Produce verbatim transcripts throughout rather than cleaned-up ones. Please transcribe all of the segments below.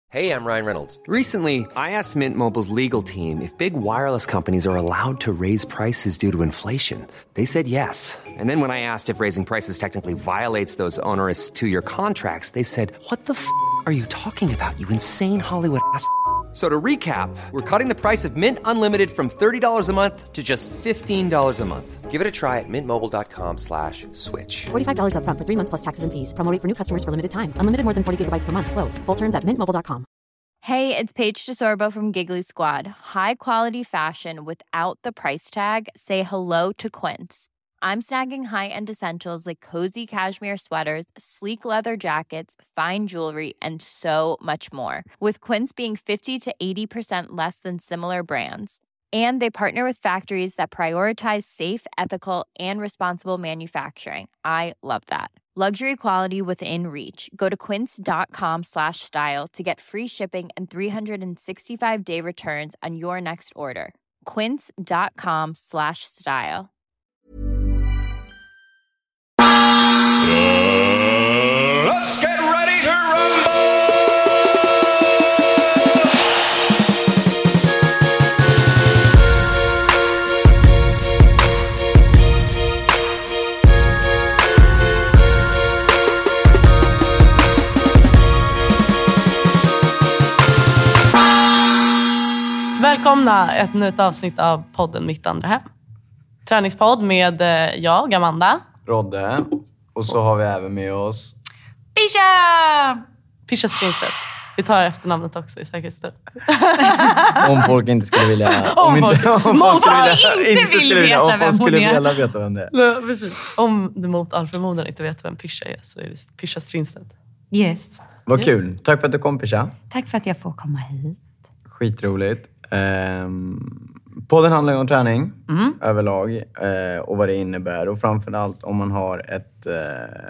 Hey, I'm Ryan Reynolds. Recently, I asked Mint Mobile's legal team if big wireless companies are allowed to raise prices due to inflation. They said yes. And then when I asked if raising prices technically violates those onerous two-year contracts, they said, "What the f*** are you talking about, you insane Hollywood ass?" So to recap, we're cutting the price of Mint Unlimited from thirty dollars a month to just fifteen dollars a month. Give it a try at mintmobile.com slash switch. forty-five dollars up front for three months plus taxes and fees. Promo rate for new customers for limited time. Unlimited more than forty gigabytes per month. Slows full terms at mint mobile dot com. Hey, it's Paige DeSorbo from Giggly Squad. High quality fashion without the price tag. Say hello to Quince. I'm snagging high-end essentials like cozy cashmere sweaters, sleek leather jackets, fine jewelry, and so much more. With Quince being fifty to eighty percent less than similar brands. And they partner with factories that prioritize safe, ethical, and responsible manufacturing. I love that. Luxury quality within reach. Go to quince.com slash style to get free shipping and three sixty-five day returns on your next order. Quince.com slash style. Let's get ready to rumble! Välkomna ett nytt avsnitt av podden Mitt andra hem. Träningspodd med jag, Amanda. Rodde. Och så har vi även med oss Pisha! Pisha Strinstedt. Vi tar efternamnet också i säkerhetsstull. Om folk inte skulle vilja... Om, om folk, inte, om folk skulle inte vill skulle vilja, veta om vem folk skulle hon är. vilja veta vem det är. Nej, precis. Om du mot all förmodan inte vet vem Pisha är så är det Pisha Strinstedt. Yes. Vad Yes. kul. Tack för att du kom, Pisha. Tack för att jag får komma hit. Skitroligt. Ehm, podden handlar ju om träning Mm. överlag eh, och vad det innebär. Och framförallt om man har ett... Eh,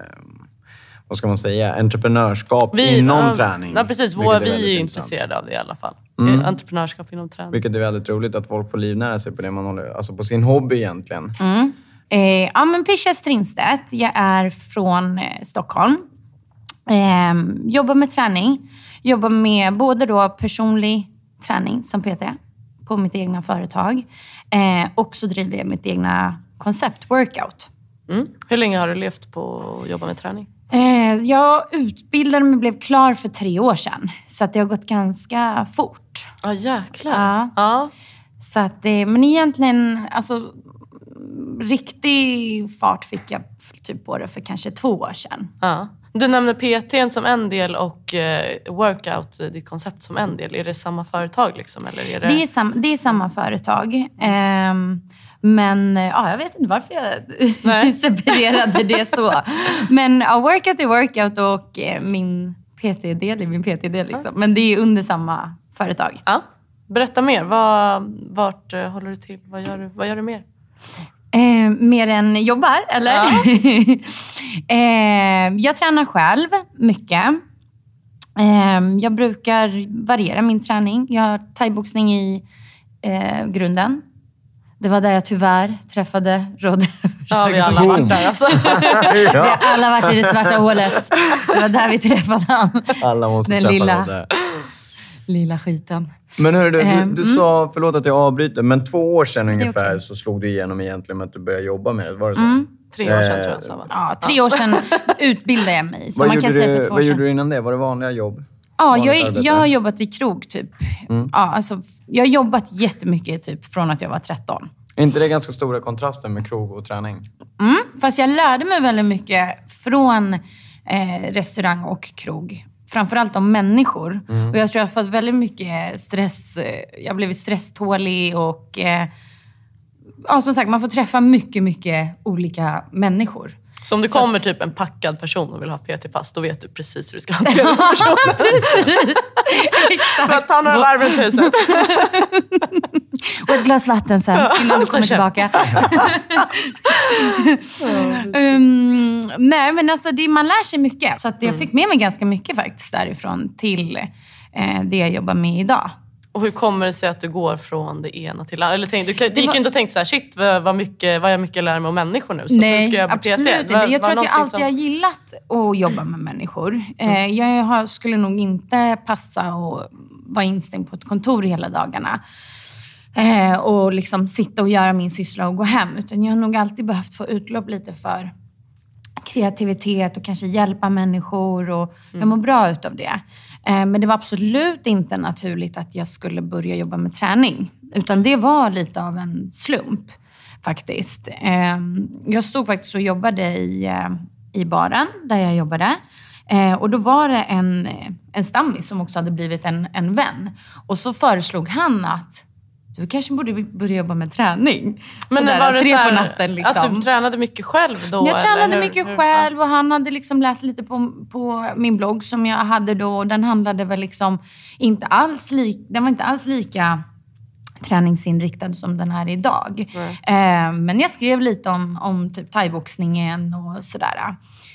vad ska man säga? Entreprenörskap Vi, inom ja, träning. Ja, precis. Vilket Vår, är vi väldigt är ju intressant. intresserade av det i alla fall. Mm. Entreprenörskap inom träning. Vilket är väldigt roligt att folk får livnära sig på det man håller... Alltså på sin hobby egentligen. Mm. Eh, ja, men Pisha Strinstedt. Jag är från eh, Stockholm. Eh, jobbar med träning. Jobbar med både då personlig träning som P T på mitt egna företag. Eh, och så driver jag mitt egna koncept, workout. Mm. Hur länge har du levt på att jobba med träning? Eh, jag utbildade mig och blev klar för tre år sedan. Så att det har gått ganska fort. Ja, jäklar. Ja. Ja. Så att, eh, men egentligen, alltså riktig fart fick jag typ på det för kanske två år sedan. Ja. Du nämner P T:n som en del och eh, workout, ditt koncept som en del. Är det samma företag liksom? Eller är det... Det, är sam, det är samma företag. Ehm, men ja, jag vet inte varför jag separerade det så. Men ja, workout är workout och eh, min P T-del är min P T-del. Liksom. Men det är under samma företag. Ja. Berätta mer. Var, vart uh, håller du till? Vad gör du, vad gör du mer? Eh, mer än jobbar, eller? Ja. eh, jag tränar själv mycket. Eh, jag brukar variera min träning. Jag har thaiboxning i eh, grunden. Det var där jag tyvärr träffade Rodde. Ja, vi alla varit där alltså. Vi har alla varit i det svarta hålet. Det var där vi träffade han. Alla måste Den träffa lilla, Rodde. lilla skiten. Men hörru, du, du, Um, du mm. sa, förlåt att jag avbryter, men två år sedan ungefär okay. så slog du igenom egentligen med att du började jobba med det. Var det så? Mm. Tre år sedan tror jag. Så. Ja, tre år sedan utbildade jag mig. Så vad man gjorde, kan säga du, för två vad år gjorde sedan. du innan det? Var det vanliga jobb? Ja, Vanligt jag, är, arbete? jag har jobbat i krog typ. Mm. Ja, alltså, jag har jobbat jättemycket typ från att jag var tretton. Är inte det ganska stora kontraster med krog och träning? Mm, fast jag lärde mig väldigt mycket från eh, restaurang och krog. Framförallt om människor. Mm. Och jag tror jag har fått väldigt mycket stress. Eh, jag har blivit stresstålig och... Eh, ja, som sagt, man får träffa mycket, mycket olika människor. Så om det Så kommer att... typ en packad person och vill ha P T-pass, då vet du precis hur du ska hantera den personen. Precis. Exakt. Men ta några varv runt huset. Och ett glas vatten sen innan du kommer tillbaka. um, nej, men alltså det, man lär sig mycket. Så att jag fick med mig ganska mycket faktiskt därifrån till eh, det jag jobbar med idag. Och hur kommer det sig att du går från det ena till det andra? Eller tänk, du, du gick var... inte och tänkte så här, shit vad, vad, mycket, vad jag mycket lär mig om människor nu. Så Nej, ska jag absolut inte. Var, jag tror att jag alltid som... har gillat att jobba med människor. Mm. Jag har, skulle nog inte passa och vara instängd på ett kontor hela dagarna. Och liksom sitta och göra min syssla och gå hem. Utan jag har nog alltid behövt få utlopp lite för kreativitet och kanske hjälpa människor. Och mm. jag mår bra utav det. Men det var absolut inte naturligt att jag skulle börja jobba med träning. Utan det var lite av en slump faktiskt. Jag stod faktiskt och jobbade i, i baren där jag jobbade. Och då var det en, en stammis som också hade blivit en, en vän. Och så föreslog han att du kanske borde börja jobba med träning. Men Sådär, var det tre så här, på natten liksom. Att du tränade mycket själv då? Jag tränade eller? mycket hur, själv hur, och han hade liksom läst lite på, på min blogg som jag hade då. Den handlade väl liksom inte alls lik, den var inte alls lika träningsinriktad som den är idag. Eh, men jag skrev lite om, om typ thaiboxningen och sådär.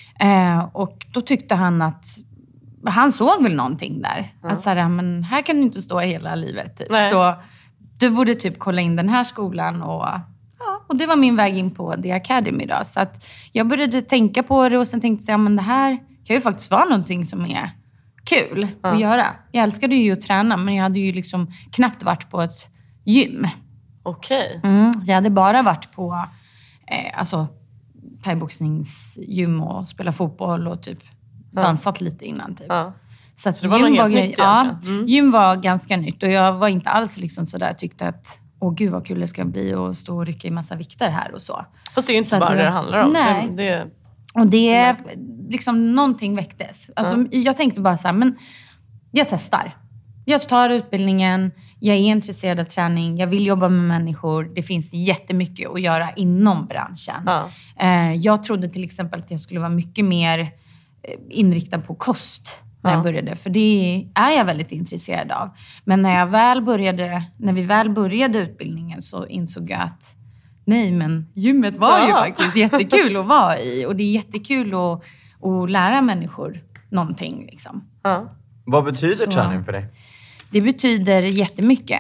Eh, och då tyckte han att han såg väl någonting där. Mm. Att såhär, men här kan du inte stå hela livet. Typ. Så du borde typ kolla in den här skolan. Och, ja, och det var min väg in på The Academy då. Så att jag började tänka på det och sen tänkte jag, men det här kan ju faktiskt vara någonting som är kul mm. att göra. Jag älskade ju att träna, men jag hade ju liksom knappt varit på ett gym. Okej. Okay. Mm, jag hade bara varit på eh, alltså, thaiboxningsgym och spela fotboll och typ dansat ja. lite innan typ. Ja. Så, att så det var något helt nytt ja, mm. Gym var ganska nytt och jag var inte alls liksom sådär, tyckte att åh gud vad kul det ska bli och stå och rycka i massa vikter här och så. Fast det är ju inte så bara det det det handlar om. Nej. Det, det... Och det liksom någonting väcktes. Alltså ja. Jag tänkte bara så här, men jag testar. Jag tar utbildningen, jag är intresserad av träning, jag vill jobba med människor. Det finns jättemycket att göra inom branschen. Ja. Jag trodde till exempel att jag skulle vara mycket mer inriktad på kost när ja. jag började. För det är jag väldigt intresserad av. Men när jag väl började, när vi väl började utbildningen så insåg jag att nej, men gymmet var ja. ju faktiskt jättekul att vara i. Och det är jättekul att, att lära människor någonting liksom. Ja. Vad betyder så, träning för dig? Det betyder jättemycket.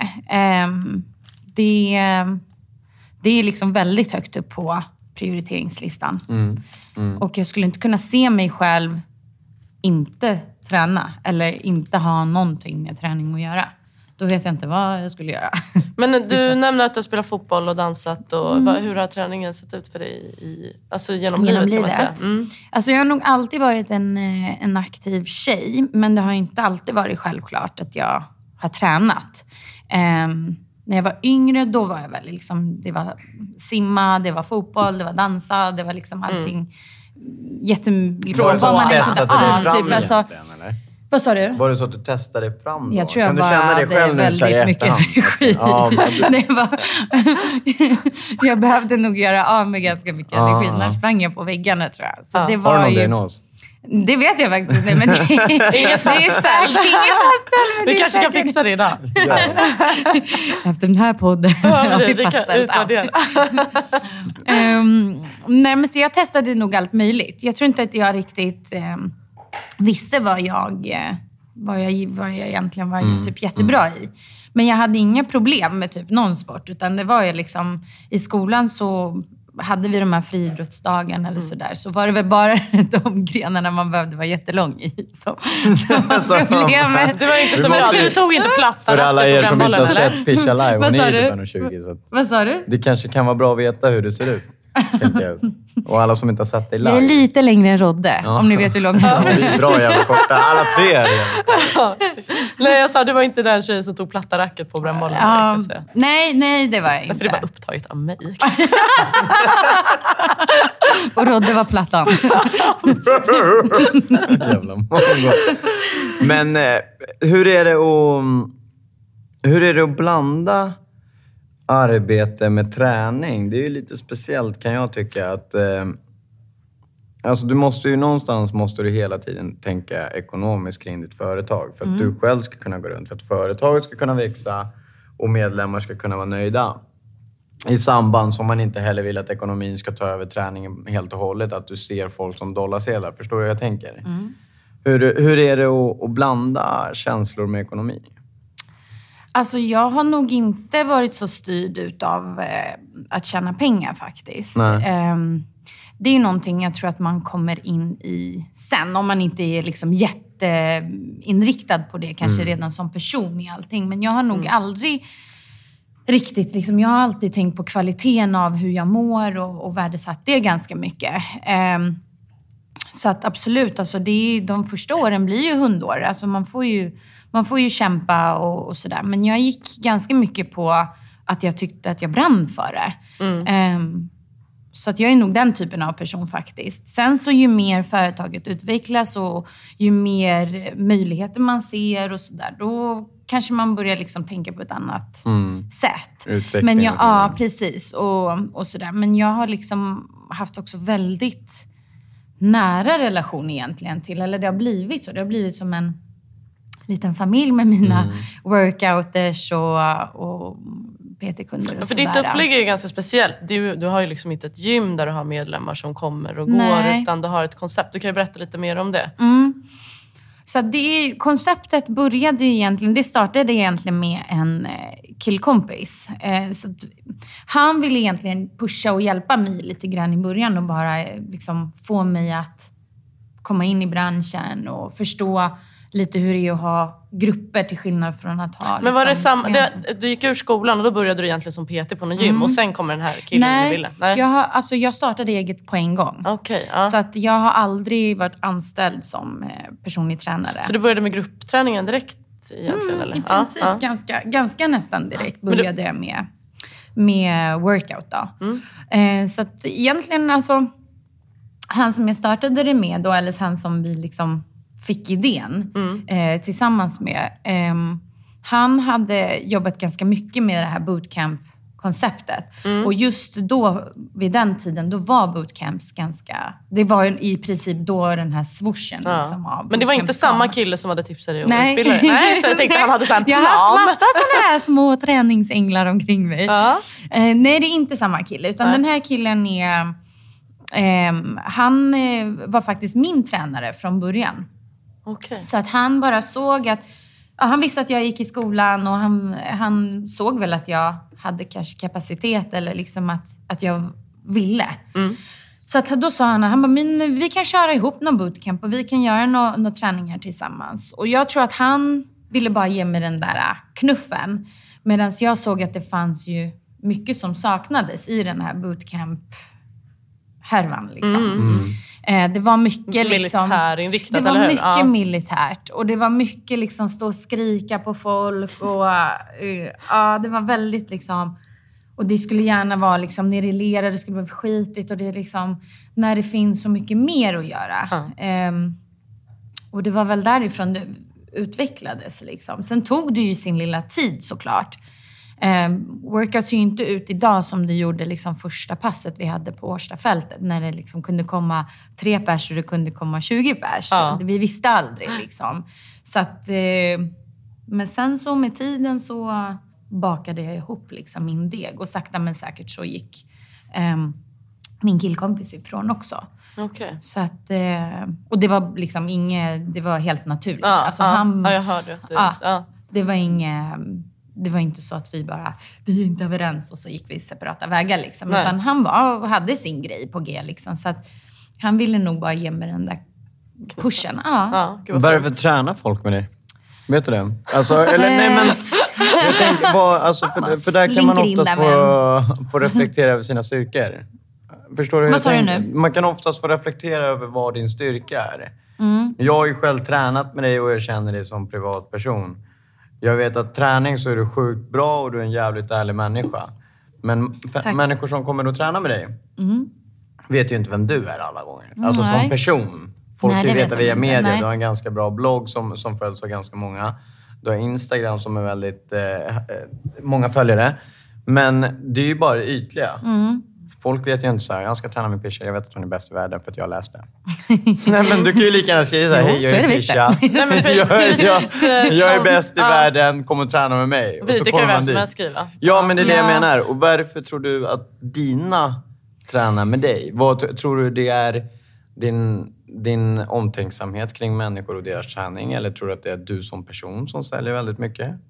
Det, det är liksom väldigt högt upp på prioriteringslistan. Mm. Mm. Och jag skulle inte kunna se mig själv inte träna. Eller inte ha någonting med träning att göra. Då vet jag inte vad jag skulle göra. Men du nämner att du spelar fotboll och dansat. Och mm. hur har träningen sett ut för dig i, alltså genom, genom livet, livet kan man säga? Mm. Alltså jag har nog alltid varit en, en aktiv tjej. Men det har inte alltid varit självklart att jag har tränat. Um, när jag var yngre, då var jag väl liksom, det var simma, det var fotboll, det var dansa, det var liksom allting mm. jätte... Liksom, var det så att du testade dig fram typ, alltså, eller? Vad sa du? Var det så att du testade dig fram då? Jag tror jag kan bara du känna dig själv väldigt nu, här, mycket energi. Ja, det var, jag behövde nog göra av med ganska mycket energi. När sprang jag på väggarna tror jag. Så ah. det var har du någon ju... diagnos? Det vet jag faktiskt inte, men det, det är starkt. Vi kanske kan fixa det idag. Ja. Efter den här podden ja, har vi vi fastställt allt. um, nej, men så jag testade nog allt möjligt. Jag tror inte att jag riktigt um, visste vad jag, vad jag, vad jag egentligen var mm. typ jättebra i. Men jag hade inga problem med typ någon sport. Utan det var ju liksom, i skolan så... hade vi de här friidrottsdagarna eller sådär, så var det väl bara de grenarna man behövde vara jättelång i. Så, så problemet. Det var inte som att du tog inte plattan. För alla er som inte har sett Pisha Live, hon är typ en tjugo. Så vad sa du? Det kanske kan vara bra att veta hur det ser ut. Jag. Och alla som inte har sett det live. Jag är lite längre än Rodde, ja. Om ni vet hur långt jag är. Det är bra jävla korta. Alla tre är ja. Nej, jag sa, du var inte den tjejen som tog platta racket på brännbollen. Ja, nej, nej, det var jag inte. För det var upptaget av mig. Och Rodde var plattan. Jävla många. Men eh, hur är det att, hur är det att blanda arbete med träning? Det är ju lite speciellt kan jag tycka att eh, alltså du måste ju någonstans måste du hela tiden tänka ekonomiskt kring ditt företag för att mm. du själv ska kunna gå runt, för att företaget ska kunna växa och medlemmar ska kunna vara nöjda. I samband som man inte heller vill att ekonomin ska ta över träningen helt och hållet, att du ser folk som dollarsedlar. Förstår du vad jag tänker? Mm. Hur, hur är det att, att blanda känslor med ekonomi? Alltså jag har nog inte varit så styrd utav eh, att tjäna pengar faktiskt. Eh, det är någonting jag tror att man kommer in i sen. Om man inte är liksom jätteinriktad på det. Kanske mm. redan som person i allting. Men jag har nog mm. aldrig riktigt... Liksom, jag har alltid tänkt på kvaliteten av hur jag mår. Och, och värdesatt det ganska mycket. Eh, så att absolut. Alltså det är, de första åren blir ju hundår. Alltså man får ju... Man får ju kämpa och, och sådär. Men jag gick ganska mycket på att jag tyckte att jag brann för det. Mm. Um, så att jag är nog den typen av person faktiskt. Sen så ju mer företaget utvecklas och ju mer möjligheter man ser och sådär. Då kanske man börjar liksom tänka på ett annat mm. sätt. Utveckling. Men jag, ja, precis. Och, och sådär. Men jag har liksom haft också väldigt nära relation egentligen till. Eller det har blivit så. Det har blivit som en... liten familj med mina mm. workouters och, och P T-kunder och För sådär. ditt upplägg är ju ganska speciellt. Du, du har ju liksom inte ett gym där du har medlemmar som kommer och Nej. går. Utan du har ett koncept. Du kan ju berätta lite mer om det. Mm. Så det är, konceptet började ju egentligen... Det startade egentligen med en killkompis. Eh, så att han ville egentligen pusha och hjälpa mig lite grann i början. Och bara liksom få mig att komma in i branschen och förstå... lite hur det är att ha grupper till skillnad från att ha... Men var liksom, det samma... Det, du gick ur skolan och då började du egentligen som P T på någon gym. Mm. Och sen kommer den här killen Nej, du ville. Nej, jag, har, alltså, jag startade eget på en gång. Okay, ja. Så att jag har aldrig varit anställd som personlig tränare. Så du började med gruppträningen direkt egentligen? Mm, eller? I princip ja, ja. Ganska, ganska nästan direkt började du... jag med, med workout då. Mm. Eh, så att egentligen alltså... Han som jag startade det med då, eller han som vi liksom... fick idén mm. eh, tillsammans med. Eh, han hade jobbat ganska mycket med det här bootcamp-konceptet. Mm. Och just då, vid den tiden, då var bootcamps ganska... Det var i princip då den här swooshen. Ja. Liksom, av men det var inte samma kille som hade tipsat dig om Nej. utbildare? Nej, så jag tänkte att han hade en plan. Jag har haft massa sådana här små träningsänglar omkring mig. Ja. Eh, nej, det är inte samma kille. Utan nej. Den här killen är... Eh, han eh, var faktiskt min tränare från början. Okay. Så att han bara såg att... Ja, han visste att jag gick i skolan och han, han såg väl att jag hade kanske kapacitet eller liksom att, att jag ville. Mm. Så att då sa han, han bara, men vi kan köra ihop någon bootcamp och vi kan göra några nå träningar tillsammans. Och jag tror att han ville bara ge mig den där knuffen. Medan jag såg att det fanns ju mycket som saknades i den här bootcamp-härvan liksom. Mm. Mm. Det var mycket liksom... Militärinriktat, eller hur? Det var mycket ja. militärt. Och det var mycket liksom stå och skrika på folk. Och uh, ja, det var väldigt liksom... Och det skulle gärna vara liksom nerelerat, det skulle vara skitigt. Och det är liksom... När det finns så mycket mer att göra. Ja. Um, och det var väl därifrån det utvecklades liksom. Sen tog det ju sin lilla tid såklart. Um, workouts ser ju inte ut idag som det gjorde liksom första passet vi hade på Årstafältet. När det liksom kunde komma tre pers och det kunde komma tjugo pers. Ja. Vi visste aldrig liksom. Så att, uh, men sen så med tiden så bakade jag ihop liksom min deg. Och sakta men säkert så gick um, min killkompis ifrån också. Okay. Så att, uh, och det var liksom inget, det var helt naturligt. Ja, alltså, ja, han, ja, jag hörde det. Ja, ja. Det var inget... Det var inte så att vi bara, vi är inte överens och så gick vi separata vägar liksom. Nej. Utan han var och hade sin grej på G liksom. Så att han ville nog bara ge mig den där pushen. Ja. Ja, varför tränar folk med dig? Vet du det? Alltså, eller nej men... Jag tänker bara, alltså, för, för där kan man oftast få, få reflektera över sina styrkor. Förstår du hur vad sa jag du tänker? nu? Man kan oftast få reflektera över vad din styrka är. Mm. Jag har ju själv tränat med dig och jag känner dig som privatperson. Jag vet att träning så är du sjukt bra och du är en jävligt ärlig människa. Men f- människor som kommer att träna med dig mm. vet ju inte vem du är alla gånger. Alltså Nej. som person. Folk Nej, kan ju veta via media. Nej. Du har en ganska bra blogg som, som följs av ganska många. Du har Instagram som är väldigt... Eh, många följare. Men det är ju bara ytliga. Mm. Folk vet ju inte så här, jag ska träna med Pisha, jag vet att hon är bäst i världen för att jag läste. Nej men du kan ju lika gärna skriva så här, hej jag är Pisha. Nej, men precis, jag, jag, jag är bäst i ja. världen, kom och träna med mig. Och vi, så det kan ju vem som helst skriva. Ja men det är det ja. jag menar. Och varför tror du att dina tränar med dig? Vad tror du det är din, din omtänksamhet kring människor och deras träning? Eller tror du att det är du som person som säljer väldigt mycket?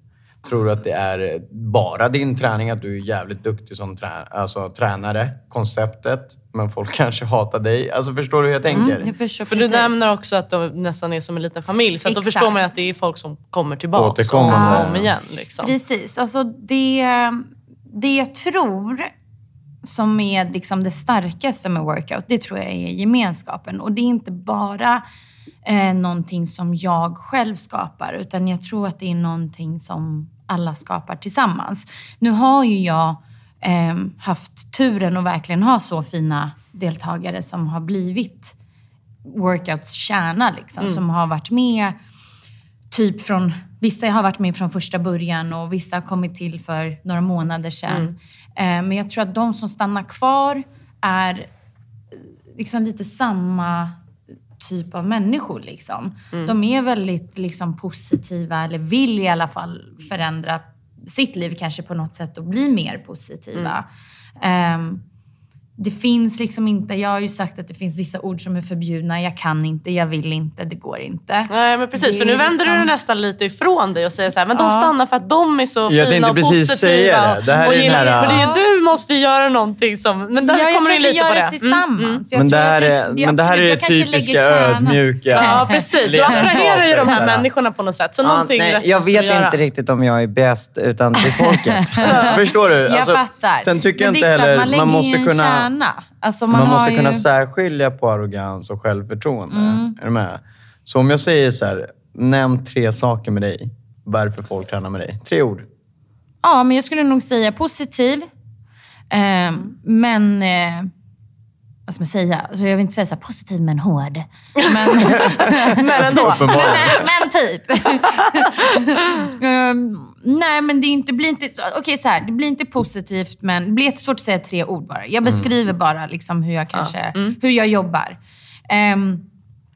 Tror du att det är bara din träning, att du är jävligt duktig som trä- alltså, tränare, konceptet, men folk kanske hatar dig? Alltså förstår du hur jag tänker? Mm, jag förstår, För du nämner också att de nästan är som en liten familj. Så att då Exakt. förstår man att det är folk som kommer tillbaka Återkommande. om, om igen. Liksom. Precis. Alltså det, det jag tror som är liksom det starkaste med workout, det tror jag är gemenskapen. Och det är inte bara eh, någonting som jag själv skapar, utan jag tror att det är någonting som alla skapar tillsammans. Nu har ju jag eh, haft turen att verkligen ha så fina deltagare som har blivit workouts kärna liksom, mm. som har varit med typ från, vissa har varit med från första början och vissa har kommit till för några månader sedan. Mm. Eh, men jag tror att de som stannar kvar är liksom lite samma typ av människor liksom. Mm. De är väldigt liksom positiva, eller vill i alla fall förändra sitt liv kanske på något sätt och bli mer positiva. Mm. Um, det finns liksom inte, jag har ju sagt att det finns vissa ord som är förbjudna. Jag kan inte, jag vill inte, det går inte. Nej, men precis, för nu vänder liksom... du det nästan lite ifrån dig och säger så här, men de ja. stannar för att de är så jag fina och positiva. Säga det. Det här och är gillar, här... Men det är ju, du måste göra någonting som, men där ja, kommer du lite på det. Jag tror vi gör det tillsammans. Mm. Men, det här är, jag, men det här är det typiska ödmjuka. Ja, precis. Du attraherar ju de här människorna på något sätt. Så ja, nej, jag vet inte riktigt om jag är bäst, utan det är folket. Förstår du? Jag alltså, fattar. Sen tycker men jag inte heller, man, man måste kunna... Kärna. Alltså man man måste ju... kunna särskilja på arrogans och självförtroende. Mm. Är du med? Så om jag säger så här, nämn tre saker med dig. Varför folk tränar med dig. Tre ord. Ja, men jag skulle nog säga positiv. Eh, men... Eh, vad ska man säga? Alltså jag vill inte säga så här, positiv men hård. Men, men ändå. men, men typ. um, nej, men det, är inte, blir inte... Okej, okay, så här. Det blir inte positivt, men det blir jättesvårt att säga tre ord bara. Jag beskriver mm. bara liksom hur jag kanske... Ja. Mm. Hur jag jobbar. Um,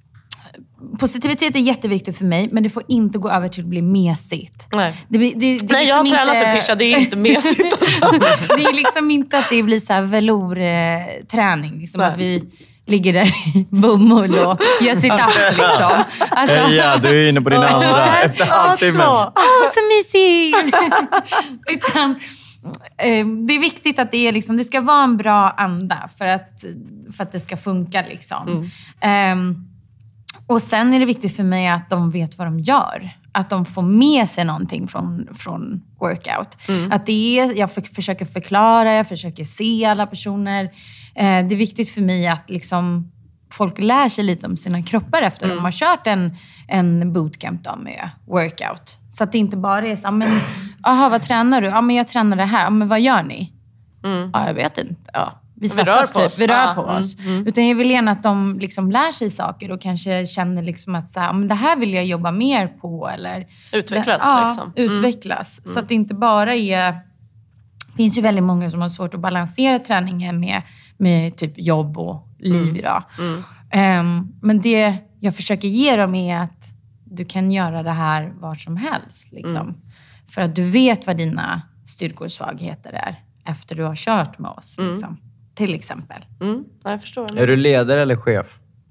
positivitet är jätteviktigt för mig, men det får inte gå över till att bli mesigt. Nej, det, det, det, det Nej liksom jag har inte, tränat med Pisha, det är inte mesigt. Alltså. Det är liksom inte att det blir så här velour-träning. Liksom att vi ligger där i bomull och gör sitt ass liksom. Alltså, ja, du är inne på din andra efter halvtimmen. Åh, oh, så mysigt! Utan, eh, det är viktigt att det, är liksom, det ska vara en bra anda för att, för att det ska funka. Liksom. Mm. Um, Och sen är det viktigt för mig att de vet vad de gör. Att de får med sig någonting från, från workout. Mm. Att det är, jag för, försöker förklara, jag försöker se alla personer. Eh, det är viktigt för mig att liksom, folk lär sig lite om sina kroppar efter mm. de har kört en, en bootcamp då med workout. Så att det inte bara är så, men, aha, vad tränar du? Ja, men jag tränar det här. Ja, men vad gör ni? Mm. Ja, jag vet inte. Ja. Vi, vi rör på typ. oss. Vi rör ah, på oss. Mm, mm. Utan jag vill gärna att de liksom lär sig saker och kanske känner liksom att så här, men det här vill jag jobba mer på. Eller, utvecklas. Det, ja, liksom. utvecklas. Mm. Så att det inte bara är... Det finns ju väldigt många som har svårt att balansera träningen med, med typ jobb och liv mm. idag. Mm. Um, men det jag försöker ge dem är att du kan göra det här var som helst. Liksom. Mm. För att du vet vad dina styrkor och svagheter är efter du har kört med oss. Mm. Liksom. Till exempel. Mm, jag förstår. Är du ledare eller chef?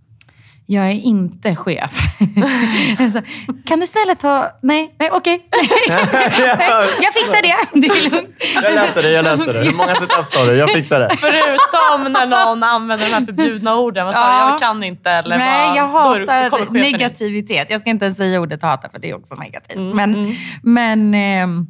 Jag är inte chef. Alltså, kan du snälla ta... Nej, nej okej. Okay. Jag fixar det. Det är lugnt. Jag läser det, jag läser det. Hur många sit-ups har du? Jag fixar det. Förutom när någon använder de här förbjudna orden. Vad sa ja. Jag kan inte. Eller nej, vad, jag hatar då, då negativitet. Jag ska inte ens säga ordet hata för det är också negativt. Mm, men... mm. men eh,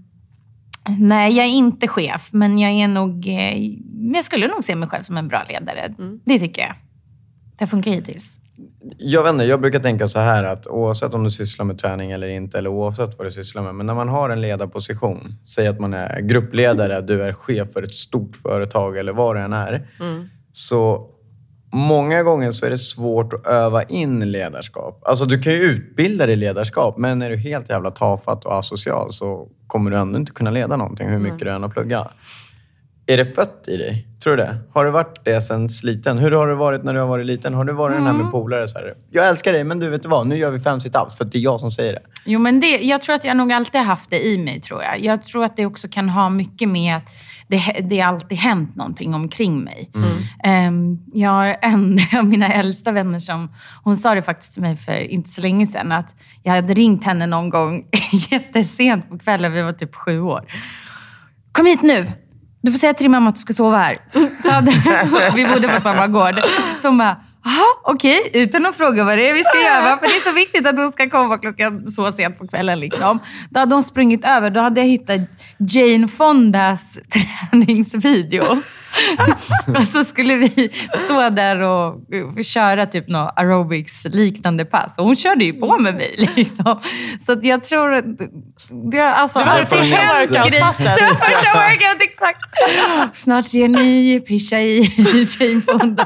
nej, jag är inte chef. Men jag är nog... Eh, jag skulle nog se mig själv som en bra ledare. Mm. Det tycker jag. Det funkar hittills. Jag vet inte, jag brukar tänka så här att oavsett om du sysslar med träning eller inte, eller oavsett vad du sysslar med, men när man har en ledarposition, säg att man är gruppledare, du är chef för ett stort företag eller vad det än är, mm. så många gånger så är det svårt att öva in ledarskap. Alltså du kan ju utbilda dig i ledarskap, men är du helt jävla tafatt och asocial så kommer du ändå inte kunna leda någonting hur mycket mm. du än har pluggat. Är det fött i dig? Tror du det? Har det varit det sen liten? Hur har det varit när du har varit liten? Har du varit mm. den här med polare så här? Jag älskar dig, men du vet vad? Nu gör vi fem sit-ups för att det är jag som säger det. Jo, men det, jag tror att jag nog alltid har haft det i mig, tror jag. Jag tror att det också kan ha mycket med att det, det har alltid hänt någonting omkring mig. Mm. Um, jag har en av mina äldsta vänner som, hon sa det faktiskt till mig för inte så länge sedan, att jag hade ringt henne någon gång jättesent på kvällen, vi var typ sju år. Kom hit nu! Du får säga till din mamma att du ska sova här. Så hade, vi bodde på samma gård. Så hon bara, jaha, okej. Okay. Utan att fråga vad det är vi ska göra. För det är så viktigt att hon ska komma klockan så sent på kvällen. Liksom. Då hade hon sprungit över. Då hade jag hittat Jane Fondas träningsvideo. Och så skulle vi stå där och köra typ något aerobics-liknande pass. Och hon körde ju på med mig. Liksom. Så att jag tror att det, alltså, det var det första workout-passet. Det var första workout, exakt. Snart ser ni pischa i Jane Fonda.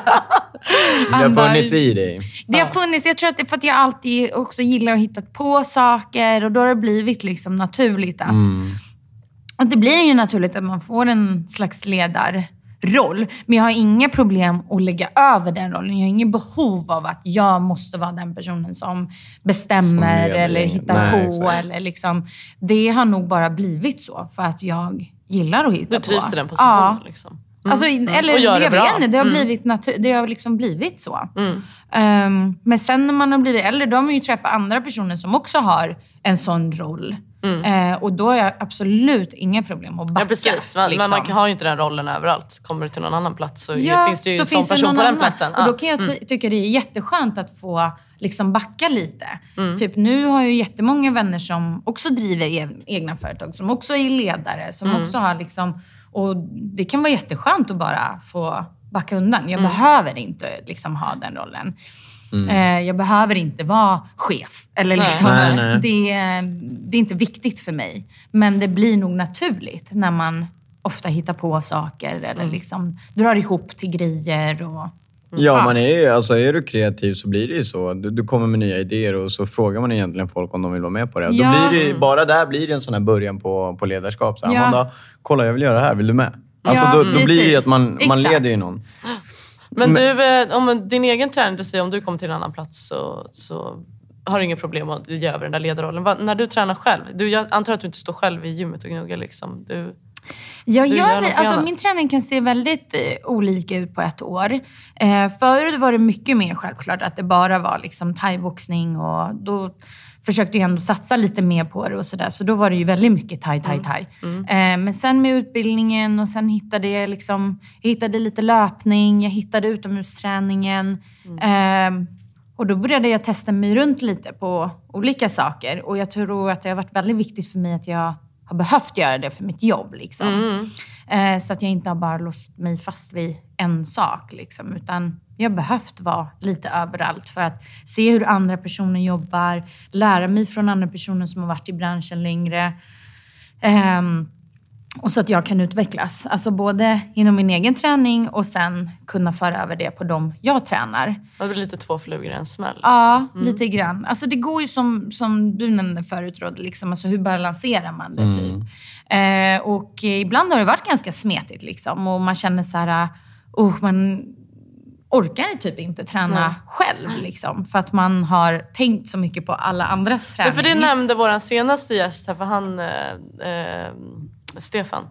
Det har funnits i dig. Det har funnits. Jag tror att det är för att jag alltid också gillar att hitta på saker. Och då har det blivit liksom naturligt att... Mm. Och det blir ju naturligt att man får en slags ledarroll. Men jag har inga problem att lägga över den rollen. Jag har ingen behov av att jag måste vara den personen som bestämmer som eller hittar Nej, på. Eller liksom, det har nog bara blivit så. För att jag gillar att hitta på. Du trivs i den positionen ja. liksom. Mm. Alltså, eller, och gör det jag bra. vet inte, det har, mm. blivit natur- det har liksom blivit så. Mm. Um, men sen när man har blivit äldre, då har man ju träffat andra personer som också har en sån roll. Mm. Uh, och då har jag absolut inga problem att backa. Ja, precis. Men, liksom. men man har ju inte den rollen överallt. Kommer du till någon annan plats så ja, finns det ju så en sån person på den annan. platsen. Och då kan jag ty- mm. tycka det är jätteskönt att få liksom backa lite. Mm. Typ nu har jag ju jättemånga vänner som också driver e- egna företag. Som också är ledare. Som mm. också har liksom... Och det kan vara jätteskönt att bara få backa undan. Jag mm. behöver inte liksom ha den rollen. Mm. Eh, jag behöver inte vara chef. Eller liksom, nej, nej. Det, det är inte viktigt för mig. Men det blir nog naturligt när man ofta hittar på saker. Eller liksom drar ihop till grejer. Och, ja, ja. Man är ju, alltså, är du kreativ så blir det ju så. Du, du kommer med nya idéer och så frågar man egentligen folk om de vill vara med på det. Ja. Då blir det, bara där blir det en sån här början på, på ledarskap. Så här, ja. Amanda, kolla jag vill göra det här, vill du med? Alltså ja, då, då blir det ju att man, man leder ju någon. Men du, om din egen träning, du säger om du kommer till en annan plats så, så har du inga problem att göra den där ledarrollen. Va, när du tränar själv, du, jag antar att du inte står själv i gymmet och gnuggar liksom. Du... Jag gör, gör alltså, min träning kan se väldigt eh, olika ut på ett år. Eh, förut var det mycket mer självklart att det bara var liksom thai-boxning och då försökte jag ändå satsa lite mer på det och sådär. Så då var det ju väldigt mycket thai, thai, thai. Mm. Mm. Eh, men sen med utbildningen och sen hittade jag liksom, jag hittade lite löpning, jag hittade utomhusträningen. Mm. Eh, och då började jag testa mig runt lite på olika saker. Och jag tror att det har varit väldigt viktigt för mig att jag har behövt göra det för mitt jobb. Liksom. Mm. Eh, så att jag inte har bara låst mig fast vid en sak. Liksom, utan jag har behövt vara lite överallt för att se hur andra personer jobbar. Lära mig från andra personer som har varit i branschen längre. Eh, och så att jag kan utvecklas. Alltså både inom min egen träning och sen kunna föra över det på dem jag tränar. Det blir lite två flugor i en smäll. Ja, mm. lite grann. Alltså det går ju som, som du nämnde förut, Rod, liksom, alltså hur balanserar man det typ? Mm. Eh, och ibland har det varit ganska smetigt liksom. Och man känner så här, oh, man orkar typ inte träna Nej. själv liksom. För att man har tänkt så mycket på alla andras träning. Ja, för det nämnde våran senaste gäst här, för han... Eh, eh, Stefan.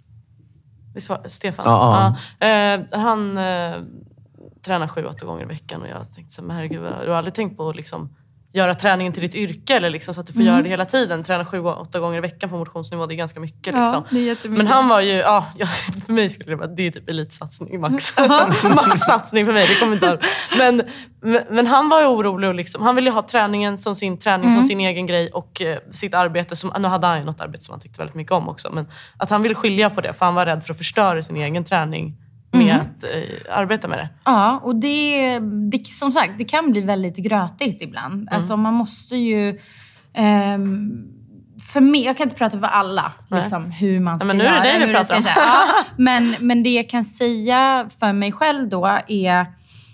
Stefan. Ja, ja. Eh, han eh, tränar sju, åtta gånger i veckan och jag tänkte så, men herregud, du har aldrig tänkt på att liksom göra träningen till ditt yrke eller liksom, så att du får mm. göra det hela tiden. Träna sju, åtta gånger i veckan på motionsnivå, det är ganska mycket. Liksom. Ja, det är jättemycket. Men han var ju, ja, för mig skulle det vara, det är typ elitsatsning, max. Maxsatsning för mig, det kommer inte av. Men, men han var ju orolig och liksom, han ville ha träningen som sin träning, mm. som sin egen grej och eh, sitt arbete, som, nu hade han ju något arbete som han tyckte väldigt mycket om också, men att han ville skilja på det, för han var rädd för att förstöra sin egen träning med mm. att eh, arbeta med det. Ja, och det, det, som sagt, det kan bli väldigt grötigt ibland. Mm. Alltså man måste ju... Eh, för mig, jag kan inte prata för alla, liksom, hur man ska ja, men nu är det göra. dig vi pratar om. Ja, men, men det jag kan säga för mig själv då är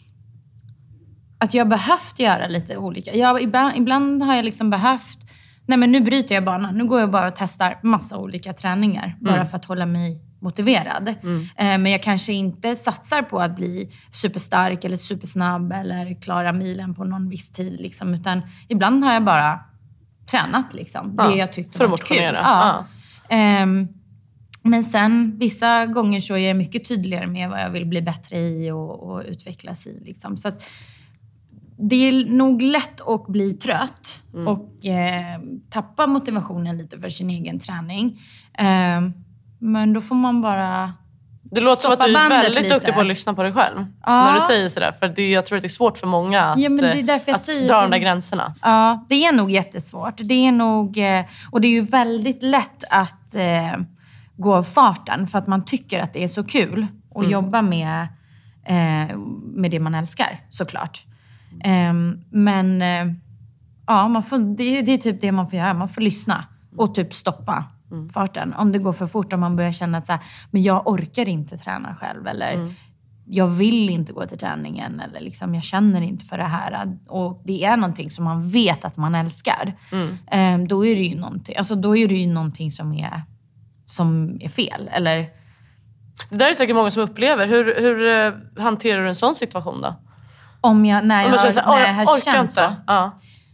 att jag har behövt göra lite olika. Jag, ibland, ibland har jag liksom behövt... Nej, men nu bryter jag banan. Nu går jag bara och testar massa olika träningar. Mm. Bara för att hålla mig motiverad. Mm. Eh, men jag kanske inte satsar på att bli superstark eller supersnabb eller klara milen på någon viss tid. Liksom, utan ibland har jag bara tränat liksom. Ja, det jag tyckte var kul. Ja. Ja. Eh, men sen vissa gånger så är jag mycket tydligare med vad jag vill bli bättre i och, och utvecklas i. Liksom. Så att det är nog lätt att bli trött mm. och eh, tappa motivationen lite för sin egen träning. Eh, men då får man bara det låter som att du är väldigt lite. duktig på att lyssna på dig själv. Ja. När du säger sådär. För det, jag tror att det är svårt för många att, ja, att dra de där gränserna. Ja, det är nog jättesvårt. Det är nog, och det är ju väldigt lätt att eh, gå av farten. För att man tycker att det är så kul att mm. jobba med, eh, med det man älskar, såklart. Eh, men eh, ja, man får, det, det är typ det man får göra. Man får lyssna och typ stoppa. Mm. farten. Om det går för fort, om man börjar känna att så här, men jag orkar inte träna själv eller mm. jag vill inte gå till träningen eller liksom, jag känner inte för det här och det är någonting som man vet att man älskar mm. um, då är det ju någonting, alltså då är det ju någonting som är som är fel eller det där är säkert många som upplever. Hur, hur uh, hanterar du en sån situation då? Om jag, när jag, om jag, har, när jag har orkar känt inte. så Ja.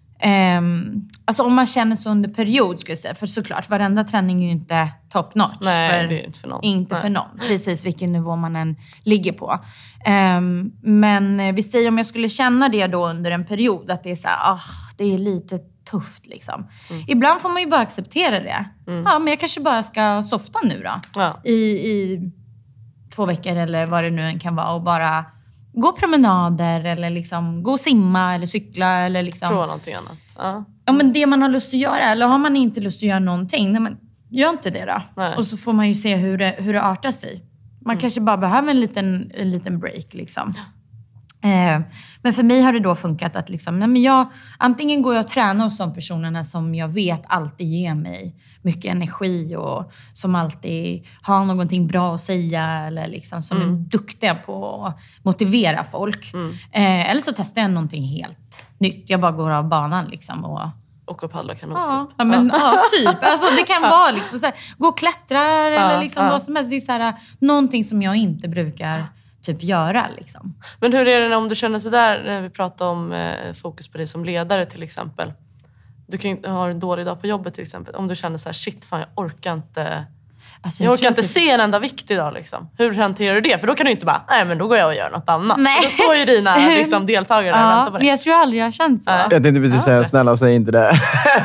Um, alltså om man känner så under period ska jag säga. För såklart, varenda träning är ju inte top notch. Nej, för, det är inte för någon. Inte Nej. för någon. Precis vilken nivå man än ligger på. Um, men vi säger om jag skulle känna det då under en period. Att det är så här, ah, det är lite tufft liksom. Mm. Ibland får man ju bara acceptera det. Mm. Ja, men jag kanske bara ska softa nu då. Ja. I, I två veckor eller vad det nu än kan vara. Och bara gå promenader eller liksom gå och simma eller cykla eller liksom prova någonting annat. Ja. Ja, men det man har lust att göra, eller har man inte lust att göra någonting, nej, men gör inte det då. Nej. Och så får man ju se hur det, hur det artar sig. Man mm. kanske bara behöver en liten, en liten break liksom. Eh, men för mig har det då funkat att liksom, nej, men jag, antingen går jag och tränar hos de personerna som jag vet alltid ger mig mycket energi och som alltid har någonting bra att säga eller liksom, som mm. är duktiga på att motivera folk. Mm. Eh, eller så testar jag någonting helt nytt. Jag bara går av banan liksom och och paddla kanot ja, typ. Ja, men, ja. ja, typ. Alltså, det kan vara liksom så här, gå och klättra eller ja, liksom ja. vad som helst. Det är så här, någonting som jag inte brukar typ göra liksom. Men hur är det om du känner sådär när vi pratar om eh, fokus på dig som ledare till exempel? Du kan ju ha en dålig dag på jobbet till exempel. Om du känner så här, shit fan jag orkar inte alltså, jag, jag orkar inte typ se en enda vikt idag liksom. Hur hanterar du det? För då kan du inte bara, nej men då går jag och gör något annat. Nej. Då står ju dina liksom, deltagare där och ja, väntar på dig. Men jag tror aldrig jag har känt så. Jag tänkte precis säga, ja, snälla säg inte det.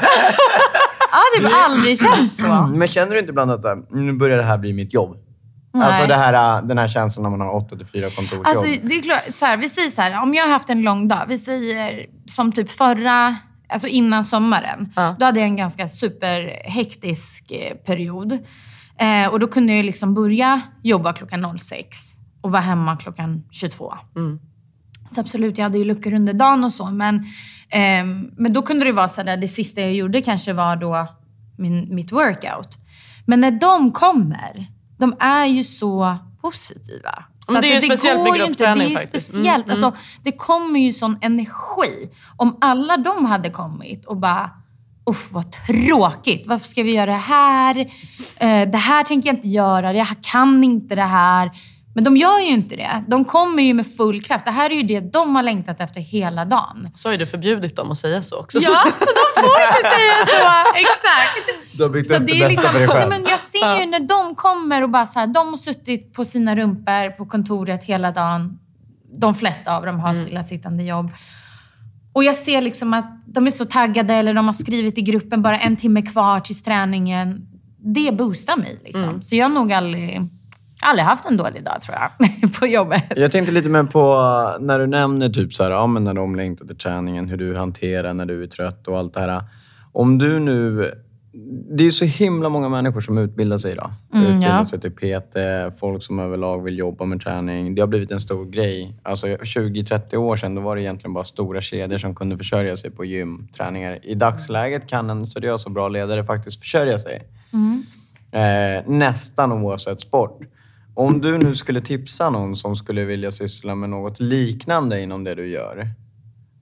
Ja, det har aldrig känt så. Men känner du inte ibland att nu börjar det här bli mitt jobb? Nej. Alltså det här, den här känslan när man har åtta till fyra kontorsjobb. Alltså det är klart, så här, vi säger så här, om jag har haft en lång dag, vi säger som typ förra, alltså innan sommaren. Ja. Då hade jag en ganska superhektisk period. Eh, och då kunde jag liksom börja jobba klockan noll sex och vara hemma klockan tjugotvå. Mm. Så absolut, jag hade ju luckor under dagen och så. Men, eh, men då kunde det vara så där, det sista jag gjorde kanske var då min, mitt workout. Men när de kommer, de är ju så positiva. Så men det är ju det speciellt med gruppträning det är faktiskt. Speciellt. Mm, mm. Alltså, det kommer ju sån energi. Om alla de hade kommit och bara, uff vad tråkigt. Varför ska vi göra det här? Uh, det här tänker jag inte göra. Jag kan inte det här. Men de gör ju inte det. De kommer ju med full kraft. Det här är ju det de har längtat efter hela dagen. Så är det förbjudit dem att säga så också. Ja, så de får inte säga så. Exakt. Du har byggt så upp det, det är bästa liksom, för dig själv. men jag ser ju när de kommer och bara så här, de har suttit på sina rumpor på kontoret hela dagen. De flesta av dem har stillasittande jobb. Och jag ser liksom att de är så taggade eller de har skrivit i gruppen bara en timme kvar till träningen. Det boostar mig liksom. Mm. Så jag har nog aldrig... aldrig haft en dålig dag tror jag på jobbet. Jag tänkte lite mer på när du nämner typ så här, ja, men när de längtar till träningen, hur du hanterar när du är trött och allt det här. Om du nu, det är så himla många människor som utbildar sig idag. Mm, utbildar ja. sig till P T, folk som överlag vill jobba med träning. Det har blivit en stor grej. Alltså tjugo till trettio år sedan då var det egentligen bara stora kedjor som kunde försörja sig på gymträningar. I dagsläget kan en seriös och bra ledare faktiskt försörja sig. Mm. Eh, nästan oavsett sport. Om du nu skulle tipsa någon som skulle vilja syssla med något liknande inom det du gör.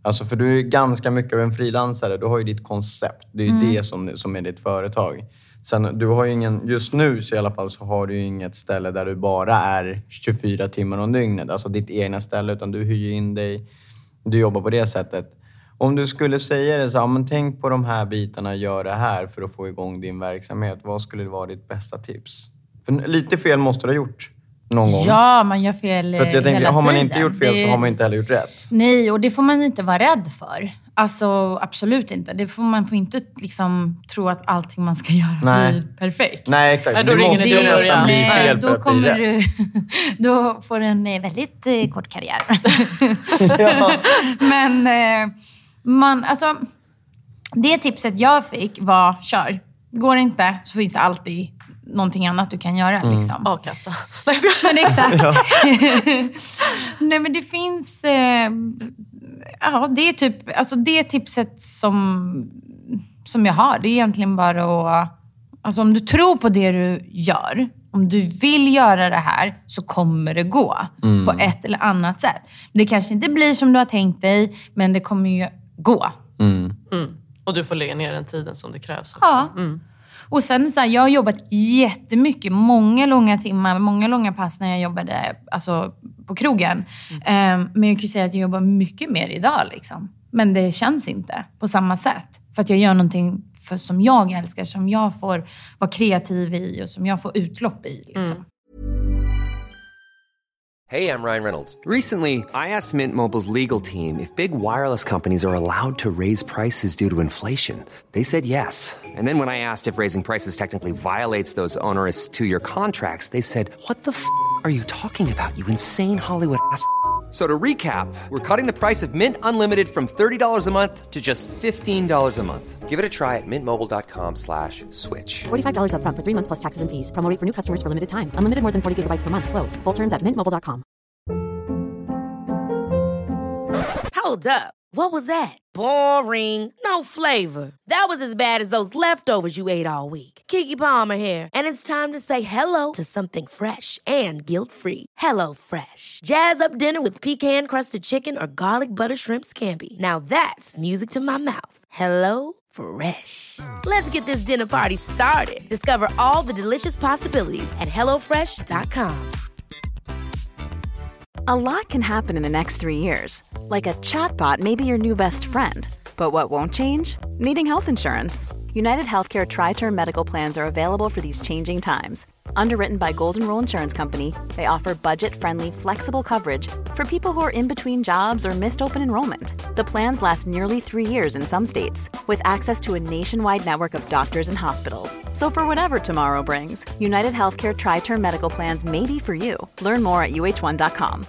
Alltså för du är ganska mycket av en frilansare. Du har ju ditt koncept. Det är ju Mm. det som, som är ditt företag. Sen, du har ju ingen, just nu så i alla fall så har du ju inget ställe där du bara är tjugofyra timmar om dygnet. Alltså ditt egna ställe, utan du hyr in dig. Du jobbar på det sättet. Om du skulle säga det så här, men tänk på de här bitarna, gör det här för att få igång din verksamhet. Vad skulle det vara ditt bästa tips? För lite fel måste du ha gjort någon gång. Ja, man gör fel För att jag tänker, hela har man tiden. inte gjort fel Det- så har man inte heller gjort rätt. Nej, och det får man inte vara rädd för. Alltså, absolut inte. Det får, man får inte liksom tro att allting man ska göra Nej. blir perfekt. Nej, exakt. Nej, då det ringer måste det ju till nästan början. bli Nej, fel då för att bli kommer rätt. du, då får du en eh, väldigt eh, kort karriär. Ja. Men eh, man, alltså, det tipset jag fick var, kör. Går det inte så finns det alltid någonting annat du kan göra. Mm. Liksom. A-kassa. Men exakt. Nej, men det finns... Eh, ja, det är typ... Alltså det tipset som, som jag har, det är egentligen bara att... Alltså om du tror på det du gör, om du vill göra det här, så kommer det gå. Mm. På ett eller annat sätt. Det kanske inte blir som du har tänkt dig, men det kommer ju gå. Mm. Mm. Och du får lägga ner den tiden som det krävs också. Ja. Mm. Och sen så här, jag har jobbat jättemycket, många långa timmar, många långa pass när jag jobbade alltså, på krogen. Mm. Um, men jag kan ju säga att jag jobbar mycket mer idag. Liksom. Men det känns inte på samma sätt. För att jag gör någonting för, som jag älskar, som jag får vara kreativ i och som jag får utlopp i. Liksom. Mm. Hey, I'm Ryan Reynolds. Recently, I asked Mint Mobile's legal team if big wireless companies are allowed to raise prices due to inflation. They said yes. And then when I asked if raising prices technically violates those onerous two-year contracts, they said, "What the f*** are you talking about, you insane Hollywood ass?" So to recap, we're cutting the price of Mint Unlimited from thirty dollars a month to just fifteen dollars a month. Give it a try at mintmobile.com slash switch. forty-five dollars up front for three months plus taxes and fees. Promo rate for new customers for limited time. Unlimited more than forty gigabytes per month. Slows full terms at mint mobile dot com. Hold up. What was that? Boring. No flavor. That was as bad as those leftovers you ate all week. Keke Palmer here, and it's time to say hello to something fresh and guilt-free. Hello Fresh. Jazz up dinner with pecan-crusted chicken or garlic butter shrimp scampi. Now that's music to my mouth. Hello Fresh. Let's get this dinner party started. Discover all the delicious possibilities at hello fresh dot com. A lot can happen in the next three years. Like a chatbot may be your new best friend. But what won't change? Needing health insurance. United Healthcare Tri-Term Medical Plans are available for these changing times. Underwritten by Golden Rule Insurance Company, they offer budget-friendly, flexible coverage for people who are in between jobs or missed open enrollment. The plans last nearly three years in some states, with access to a nationwide network of doctors and hospitals. So for whatever tomorrow brings, United Healthcare Tri-Term Medical Plans may be for you. Learn more at u h one dot com.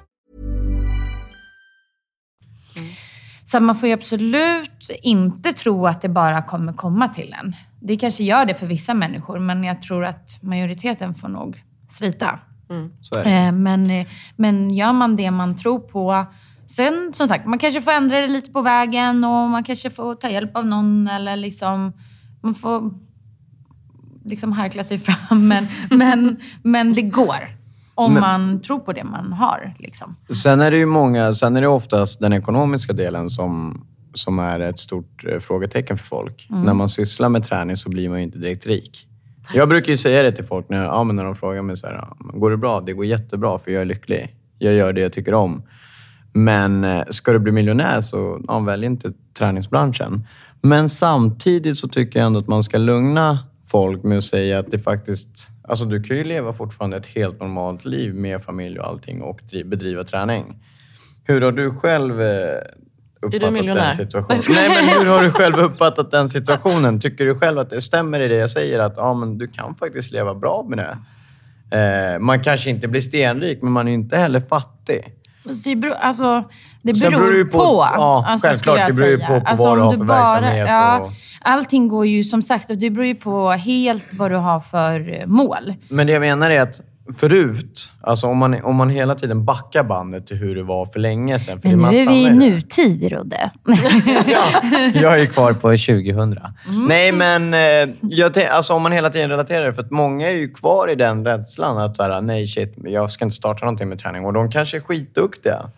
Så man får ju absolut inte tro att det bara kommer komma till en. Det kanske gör det för vissa människor, men jag tror att majoriteten får nog slita. Mm. Så är det. Eh, Men, men gör man det man tror på... Sen som sagt, man kanske får ändra det lite på vägen och man kanske får ta hjälp av någon eller liksom... Man får liksom harkla sig fram, men, men, men det går. Om Men- man tror på det man har. Liksom. Sen är det ju många, sen är det oftast den ekonomiska delen som, som är ett stort eh, frågetecken för folk. Mm. När man sysslar med träning så blir man ju inte direkt rik. Jag brukar ju säga det till folk när, ja, men när de frågar mig så här, ja, går det bra? Det går jättebra för jag är lycklig. Jag gör det jag tycker om. Men eh, ska du bli miljonär så ja, välj inte träningsbranschen. Men samtidigt så tycker jag ändå att man ska lugna folk med att säga att det faktiskt... Alltså du kan ju leva fortfarande ett helt normalt liv med familj och allting och bedriva träning. Hur har du själv eh, uppfattat miljonär? den situationen? Nej, men hur har du själv uppfattat den situationen? Tycker du själv att det stämmer i det jag säger? Att ja, men du kan faktiskt leva bra med det. Eh, man kanske inte blir stenrik, men man är inte heller fattig. Det beror, alltså, det Sen beror beror det ju på. på- ja, alltså, självklart, skulle jag det beror ju säga. på- på vad du om har för verksamhet Ja, och- allting går ju som sagt, det beror ju på helt vad du har för mål. Men det jag menar är att förut, alltså om man, om man hela tiden backar bandet till hur det var för länge sedan. För Men det nu är vi i stannar ju där. nutid, Rodde. Ja, jag är kvar på tjugohundra. Mm. Nej, men eh, jag te- alltså, om man hela tiden relaterar det, för att många är ju kvar i den rädslan att så här, nej shit, jag ska inte starta någonting med träning. Och de kanske är skitduktiga.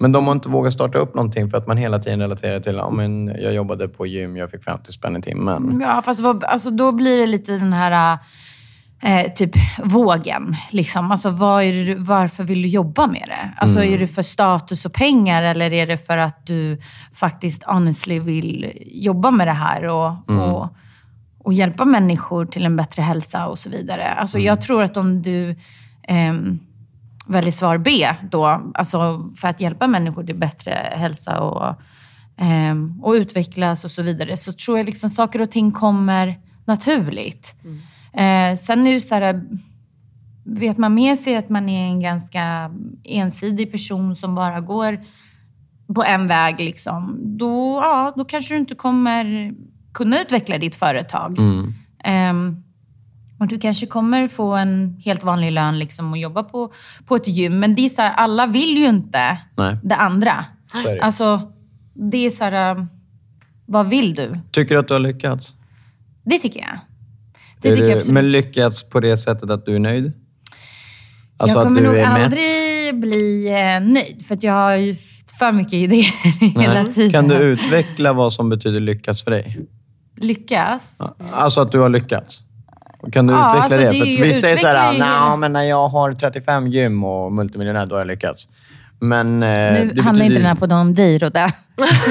Men de har inte vågat starta upp någonting för att man hela tiden relaterar till ja, men jag jobbade på gym, jag fick femtio spänn i timmen. Ja, fast vad, alltså, då blir det lite den här eh, typ vågen. Liksom. Alltså, vad är det, varför vill du jobba med det? Alltså, mm. Är det för status och pengar eller är det för att du faktiskt honestly vill jobba med det här och, mm. och, och hjälpa människor till en bättre hälsa och så vidare? Alltså, mm. Jag tror att om du... Eh, väldigt svar B då, alltså för att hjälpa människor till bättre hälsa och, eh, och utvecklas och så vidare, så tror jag liksom saker och ting kommer naturligt. Mm. Eh, sen är det så här, vet man med sig att man är en ganska ensidig person som bara går på en väg liksom, då, ja, då kanske du inte kommer kunna utveckla ditt företag. Mm. Eh, Och du kanske kommer få en helt vanlig lön liksom och jobba på, på ett gym. Men det är så här, alla vill ju inte Nej. det andra. Det. Alltså, det är så här, vad vill du? Tycker du att du har lyckats? Det tycker jag. Det är tycker du, jag absolut. Men lyckats på det sättet att du är nöjd? Alltså jag kommer att du nog är aldrig mätt? bli eh, nöjd. För att jag har ju för mycket idéer hela tiden. Kan du utveckla vad som betyder lyckas för dig? Lyckas? Alltså att du har lyckats? Kan du ja, utveckla alltså det? det För vi säger så här, ju... nej men när jag har trettiofem gym och multimiljonär, då har jag lyckats. Men, eh, nu det handlar betyder... inte den här på de dyr och det.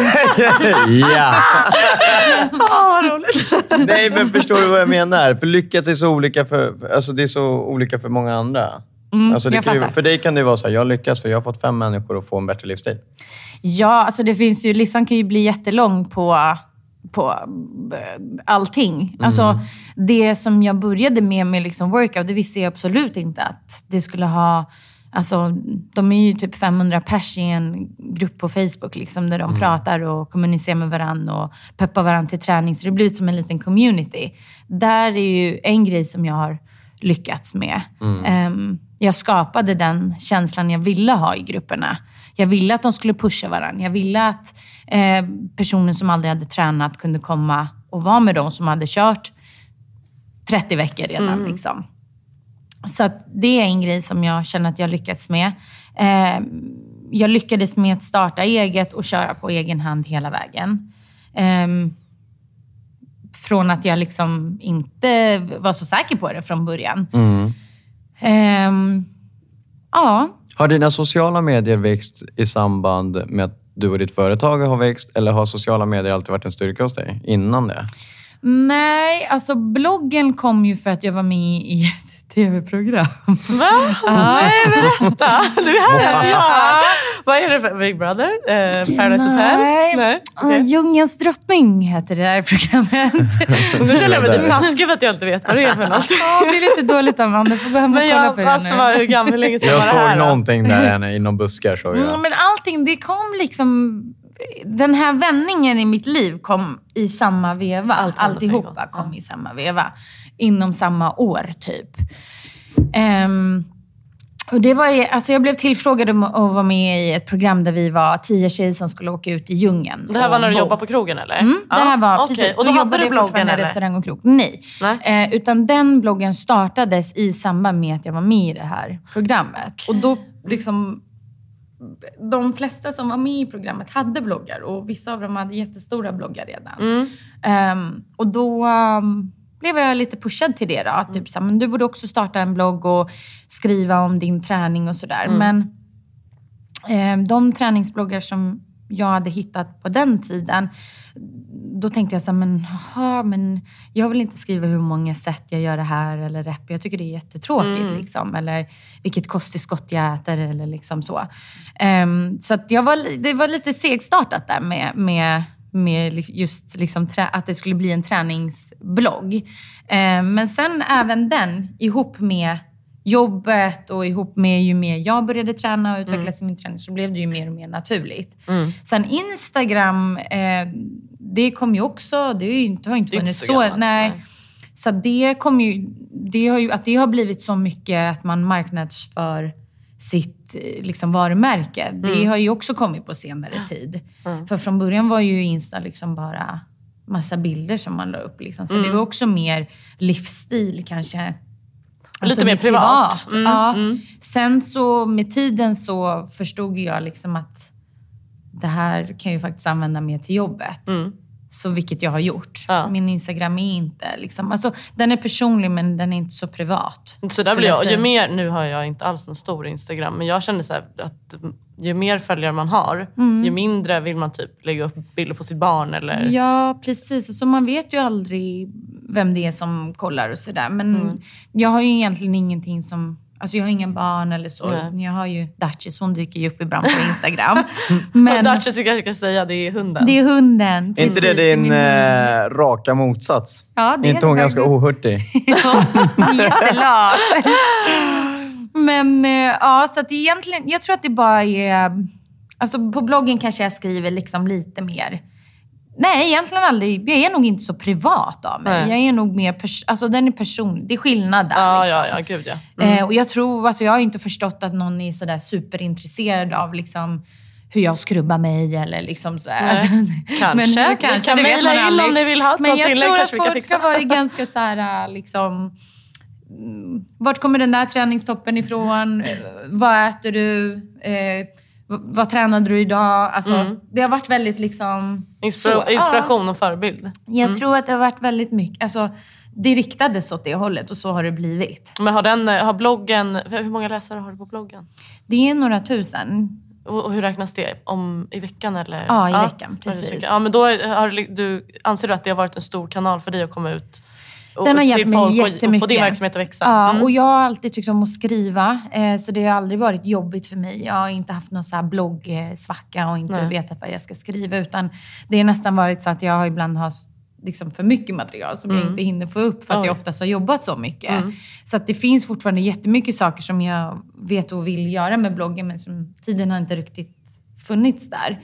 Ja. Åh, roligt. Nej, men förstår du vad jag menar? För lyckas är så olika för, alltså det är så olika för många andra. Mm, alltså det jag kan ju, fattar. för dig kan det vara så här, jag lyckas för jag har fått fem människor att få en bättre livsstil. Ja, alltså det finns ju, listan kan ju bli jättelång på... på allting. Mm. Alltså det som jag började med med liksom workout, det visste jag absolut inte att det skulle ha, alltså de är ju typ femhundra pers i en grupp på Facebook liksom, där de mm. pratar och kommunicerar med varandra och peppar varandra till träning, så det blir som en liten community. Där är ju en grej som jag har lyckats med. Mm. Um, jag skapade den känslan jag ville ha i grupperna. Jag ville att de skulle pusha varandra. Jag ville att eh, personer som aldrig hade tränat kunde komma och vara med dem som hade kört trettio veckor redan. Mm. Liksom. Så att det är en grej som jag känner att jag lyckats med. Eh, jag lyckades med att starta eget och köra på egen hand hela vägen. Eh, från att jag liksom inte var så säker på det från början. Mm. Eh, ja. Har dina sociala medier växt i samband med att du och ditt företag har växt? Eller har sociala medier alltid varit en styrka hos dig innan det? Nej, alltså bloggen kom ju för att jag var med i ett tv-program. Va? Nej, berätta. Du är här. Ja. Vad är det för Big Brother? Eh, Paradise Hotel? Nej. Okay. Djungelns drottning heter det där programmet. Nu känner jag mig lite taskig för att jag inte vet vad det är för något. Ja, det är lite dåligt, Amanda. Du får gå hem och men kolla jag, på det alltså, nu. Hur gammal, hur länge sedan jag var det här? Jag såg då? någonting där i någon buskar. Såg jag. Mm, men allting, det kom liksom... Den här vändningen i mitt liv kom i samma veva. Allt, alltihopa kom i samma veva. Inom samma år, typ. Um, och det var, alltså jag blev tillfrågad om att vara med i ett program där vi var tio tjejer som skulle åka ut i djungeln. Det här var när du jobbade på krogen, eller? Mm, det här var, ah, precis. Okay. Och då hade du bloggen, eller? Restaurang och krog. Nej. Nej. Eh, utan den bloggen startades i samband med att jag var med i det här programmet. Okay. Och då liksom... De flesta som var med i programmet hade bloggar. Och vissa av dem hade jättestora bloggar redan. Mm. Um, och då um, blev jag lite pushad till det då. Mm. Typ så här, men du borde också starta en blogg och skriva om din träning och sådär. Mm. Men um, de träningsbloggar som jag hade hittat på den tiden, då tänkte jag så här, men, aha, men jag vill inte skriva hur många sätt jag gör det här eller rep. Jag tycker det är jättetråkigt mm. liksom. Eller vilket kosttillskott jag äter eller liksom så. Um, så att jag var, det var lite segstartat där med, med, med just liksom trä, att det skulle bli en träningsblogg. Um, men sen även den ihop med jobbet och ihop med ju mer jag började träna och utvecklas mm. i min träning, så blev det ju mer och mer naturligt. Mm. Sen Instagram, eh, det kom ju också, det, är ju, det har inte funnits så. så nej. nej. Så det kom ju, det har ju, att det har blivit så mycket att man marknadsför sitt liksom varumärke. Mm. Det har ju också kommit på senare tid. Mm. För från början var ju Insta liksom bara massa bilder som man la upp. Liksom. Så mm. det var också mer livsstil kanske. Lite alltså, mer privat. privat. Mm, ja. Mm. Sen så med tiden så förstod jag liksom att det här kan jag ju faktiskt använda mer till jobbet. Mm. Så vilket jag har gjort. Ja. Min Instagram är inte liksom, alltså den är personlig men den är inte så privat. Så där blir jag, ju mer, nu har jag inte alls en stor Instagram, men jag känner så här att ju mer följare man har, mm. ju mindre vill man typ lägga upp bilder på sitt barn eller... Ja, precis. Alltså, man vet ju aldrig vem det är som kollar och sådär. Men mm. jag har ju egentligen ingenting som... Alltså jag har ingen barn eller så. Nej. Jag har ju Duchess, hon dyker ju upp ibland på Instagram. Men Duchess, jag kan säga, det är hunden. Det är hunden. Är inte det din äh, raka motsats? Ja, det är inte hon det ganska ohurtig? Ja, jättelat. Men ja, så att egentligen, jag tror att det bara är... Alltså på bloggen kanske jag skriver liksom lite mer... Nej, egentligen aldrig. Jag är nog inte så privat av mig. Nej. Jag är nog mer... Pers- alltså den är personlig. Det är skillnad där. Ja, liksom. ja, ja. Gud, ja. Mm. Eh, och jag tror... Alltså jag har inte förstått att någon är sådär superintresserad av liksom... hur jag skrubbar mig eller liksom så här. Alltså, kanske. Men, kanske. Det vet man aldrig. Om ni vill ha ett men sånt jag tillägg, tror kanske att vi kan folk fixa. har varit ganska så här liksom... Vart kommer den där träningstoppen ifrån? Vad äter du? Eh, vad tränade du idag? Alltså, mm. det har varit väldigt liksom... Inspira- så, inspiration ja. Och förebild. Jag mm. tror att det har varit väldigt mycket... Alltså, det riktades åt det hållet och så har det blivit. Men har, den, har bloggen... Hur många läsare har du på bloggen? Det är några tusen. Och hur räknas det? Om, I veckan eller? Ja, i ja, veckan. Precis. Ja, men då har du, anser du att det har varit en stor kanal för dig att komma ut och, den har hjälpt till folk mig jättemycket. Och, och få din verksamhet att växa? Ja, mm. och jag har alltid tyckt om att skriva. Eh, så det har aldrig varit jobbigt för mig. Jag har inte haft någon så här bloggsvacka och inte Nej. vetat vad jag ska skriva. Utan det är nästan varit så att jag ibland har liksom för mycket material som mm. jag inte hinner få upp för att Oj. jag oftast har jobbat så mycket. Mm. Så att det finns fortfarande jättemycket saker som jag vet och vill göra med bloggen men som tiden har inte riktigt funnits där.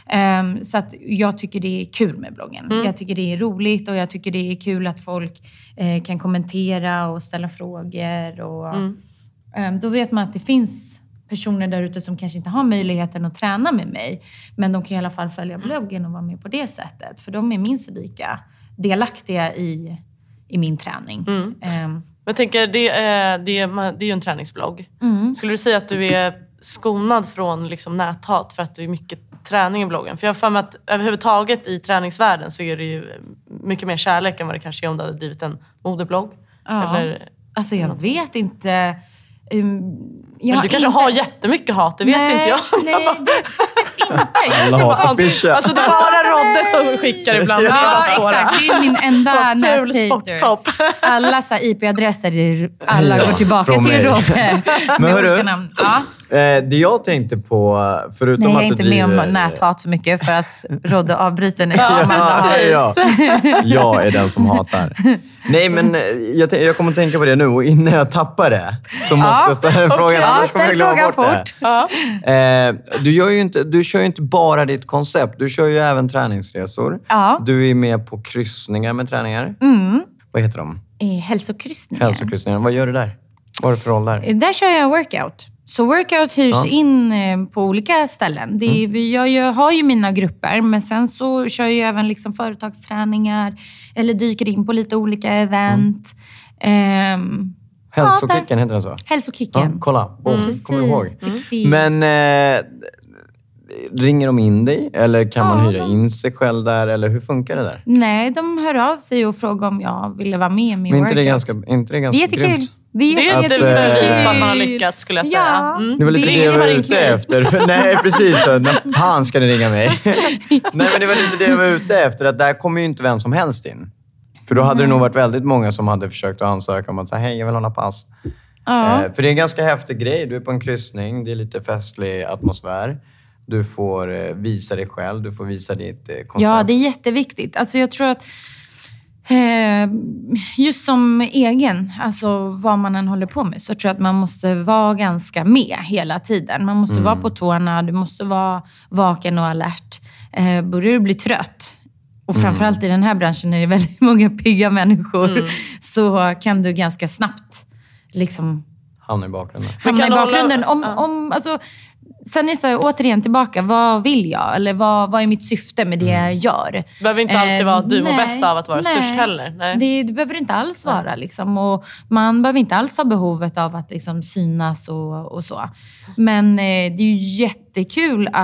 Um, så att jag tycker det är kul med bloggen. Mm. Jag tycker det är roligt och jag tycker det är kul att folk eh, kan kommentera och ställa frågor. Och, mm. um, då vet man att det finns personer där ute som kanske inte har möjligheten att träna med mig. Men de kan i alla fall följa bloggen och vara med på det sättet. För de är minst lika delaktiga i, i min träning. Mm. Um, jag tänker, det är, det, är, det är ju en träningsblogg. Mm. Skulle du säga att du är skonad från liksom näthat för att det är mycket träning i bloggen? För jag har för mig att överhuvudtaget i träningsvärlden så är det ju mycket mer kärlek än vad det kanske är om du hade drivit en modeblogg. Ja, eller alltså jag vet inte. Um, jag men du kanske inte... har jättemycket hat, det vet nej, inte jag. Nej, det är faktiskt inte. Alla hatar Bishop. Alltså det är bara Rodde som skickar ibland. Ja, ja exakt. Det är min enda näthater. Alla så I P-adresser, alla ja, går tillbaka till Rodde. Men hörru, ja. det jag tänkte på, förutom nej, att jag är inte driver... med om näthat så mycket för att Rodde avbryter nu. Ja, ja, ja. Jag är den som hatar. Nej, men jag, t- jag kommer att tänka på det nu och innan jag tappar det så måste ja. jag ställa en fråga. Okay. Ja, ställ frågan fort. Ja. Eh, du, gör ju inte, du kör ju inte bara ditt koncept. Du kör ju även träningsresor. Ja. Du är med på kryssningar med träningar. Mm. Vad heter de? Eh, hälsokryssningar. Hälsokryssningar. Vad gör du där? Vad är det för roll där? Där kör jag workout. Så workout hyrs ja. in på olika ställen. Det är, mm. Jag, jag har ju mina grupper, men sen så kör jag även liksom företagsträningar eller dyker in på lite olika event. Mm. Um, Hälsokicken, ja, heter den så? Hälsokicken. Ja, kolla, oh, mm. kommer du ihåg. Mm. Men eh, ringer de in dig? Eller kan ja, man hyra de... in sig själv där? Eller hur funkar det där? Nej, de hör av sig och frågar om jag ville vara med i min men workout. Inte det ganska, inte det ganska Jättekul. Grymt? Det är, det är inte bevis på att man har lyckats, skulle jag säga. Ja, mm. Det var lite det, det jag var ute efter. För, nej, precis. När fan ska ni ringa mig? Nej, men det var lite det jag var ute efter. Att där kommer ju inte vem som helst in. För då hade mm. det nog varit väldigt många som hade försökt att ansöka om att säga, hej, jag vill hålla pass. Ja. Eh, för det är en ganska häftig grej. Du är på en kryssning. Det är lite festlig atmosfär. Du får eh, visa dig själv. Du får visa ditt eh, koncept. Ja, det är jätteviktigt. Alltså jag tror att Eh, just som egen, alltså vad man än håller på med, så tror jag att man måste vara ganska med hela tiden. Man måste mm. vara på tårna, du måste vara vaken och alert. Eh, börjar du bli trött, och framförallt mm. i den här branschen är det väldigt många pigga människor, mm. så kan du ganska snabbt liksom hamna i bakgrunden. Hamna i bakgrunden. Om, ja. om, alltså, sen är det återigen tillbaka, vad vill jag? Eller vad, vad är mitt syfte med det mm. jag gör? Det behöver inte alltid vara att du mår nej, bäst av att vara nej, störst heller. Nej. Det, det behöver inte alls vara. Liksom. Och man behöver inte alls ha behovet av att liksom, synas och, och så. Men eh, det är ju jättekul att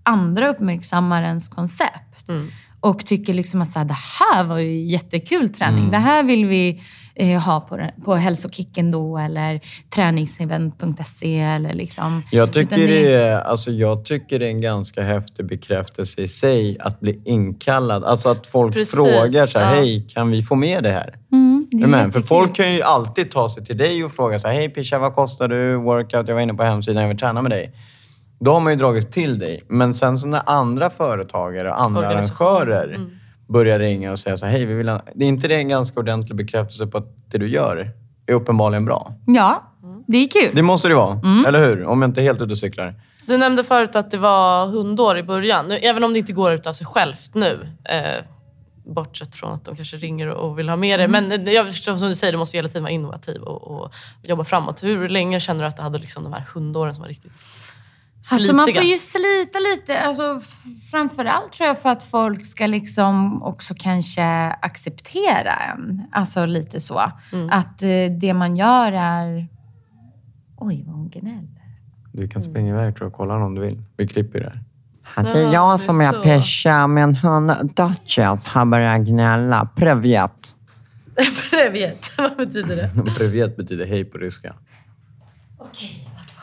andra uppmärksammar ens koncept. Mm. Och tycker liksom att så här, det här var ju jättekul träning. Mm. Det här vill vi eh, ha på, på hälsokicken då. Eller träningsevent punkt se. Eller liksom. Jag, tycker det... Det är, alltså jag tycker det är en ganska häftig bekräftelse i sig att bli inkallad. Alltså att folk Precis, frågar så här, ja. hej, kan vi få med det här? Mm, det Men, för folk kan ju alltid ta sig till dig och fråga så här, hej Pisha, vad kostar du? Workout, jag var inne på hemsidan, jag vill träna med dig. Då har man ju dragit till dig. Men sen så när andra företagare och andra arrangörer mm. börjar ringa och säga så här, hej, vi vill ha... Det är inte det en ganska ordentlig bekräftelse på att det du gör är uppenbarligen bra? Ja, det är kul. Det måste det vara, mm. eller hur? Om jag inte är helt ute och cyklar. Du nämnde förut att det var hundår i början. Nu, även om det inte går ut av sig självt nu. Eh, bortsett från att de kanske ringer och vill ha med det. Mm. Men jag förstår som du säger, du måste hela tiden vara innovativ och, och jobba framåt. Hur länge känner du att du hade liksom de här hundåren som var riktigt... Slitiga. Alltså man får ju slita lite, alltså framförallt tror jag för att folk ska liksom också kanske acceptera en. Alltså lite så. Mm. Att eh, det man gör är... Oj, vad hon gnäller. Du kan springa mm. iväg tror jag, kolla om du vill. Vi klipper det här. Det är jag som är Pisha, men hon Duchess har börjat gnälla. Privet. Privet, vad betyder det? Privet betyder hej på ryska. Okej.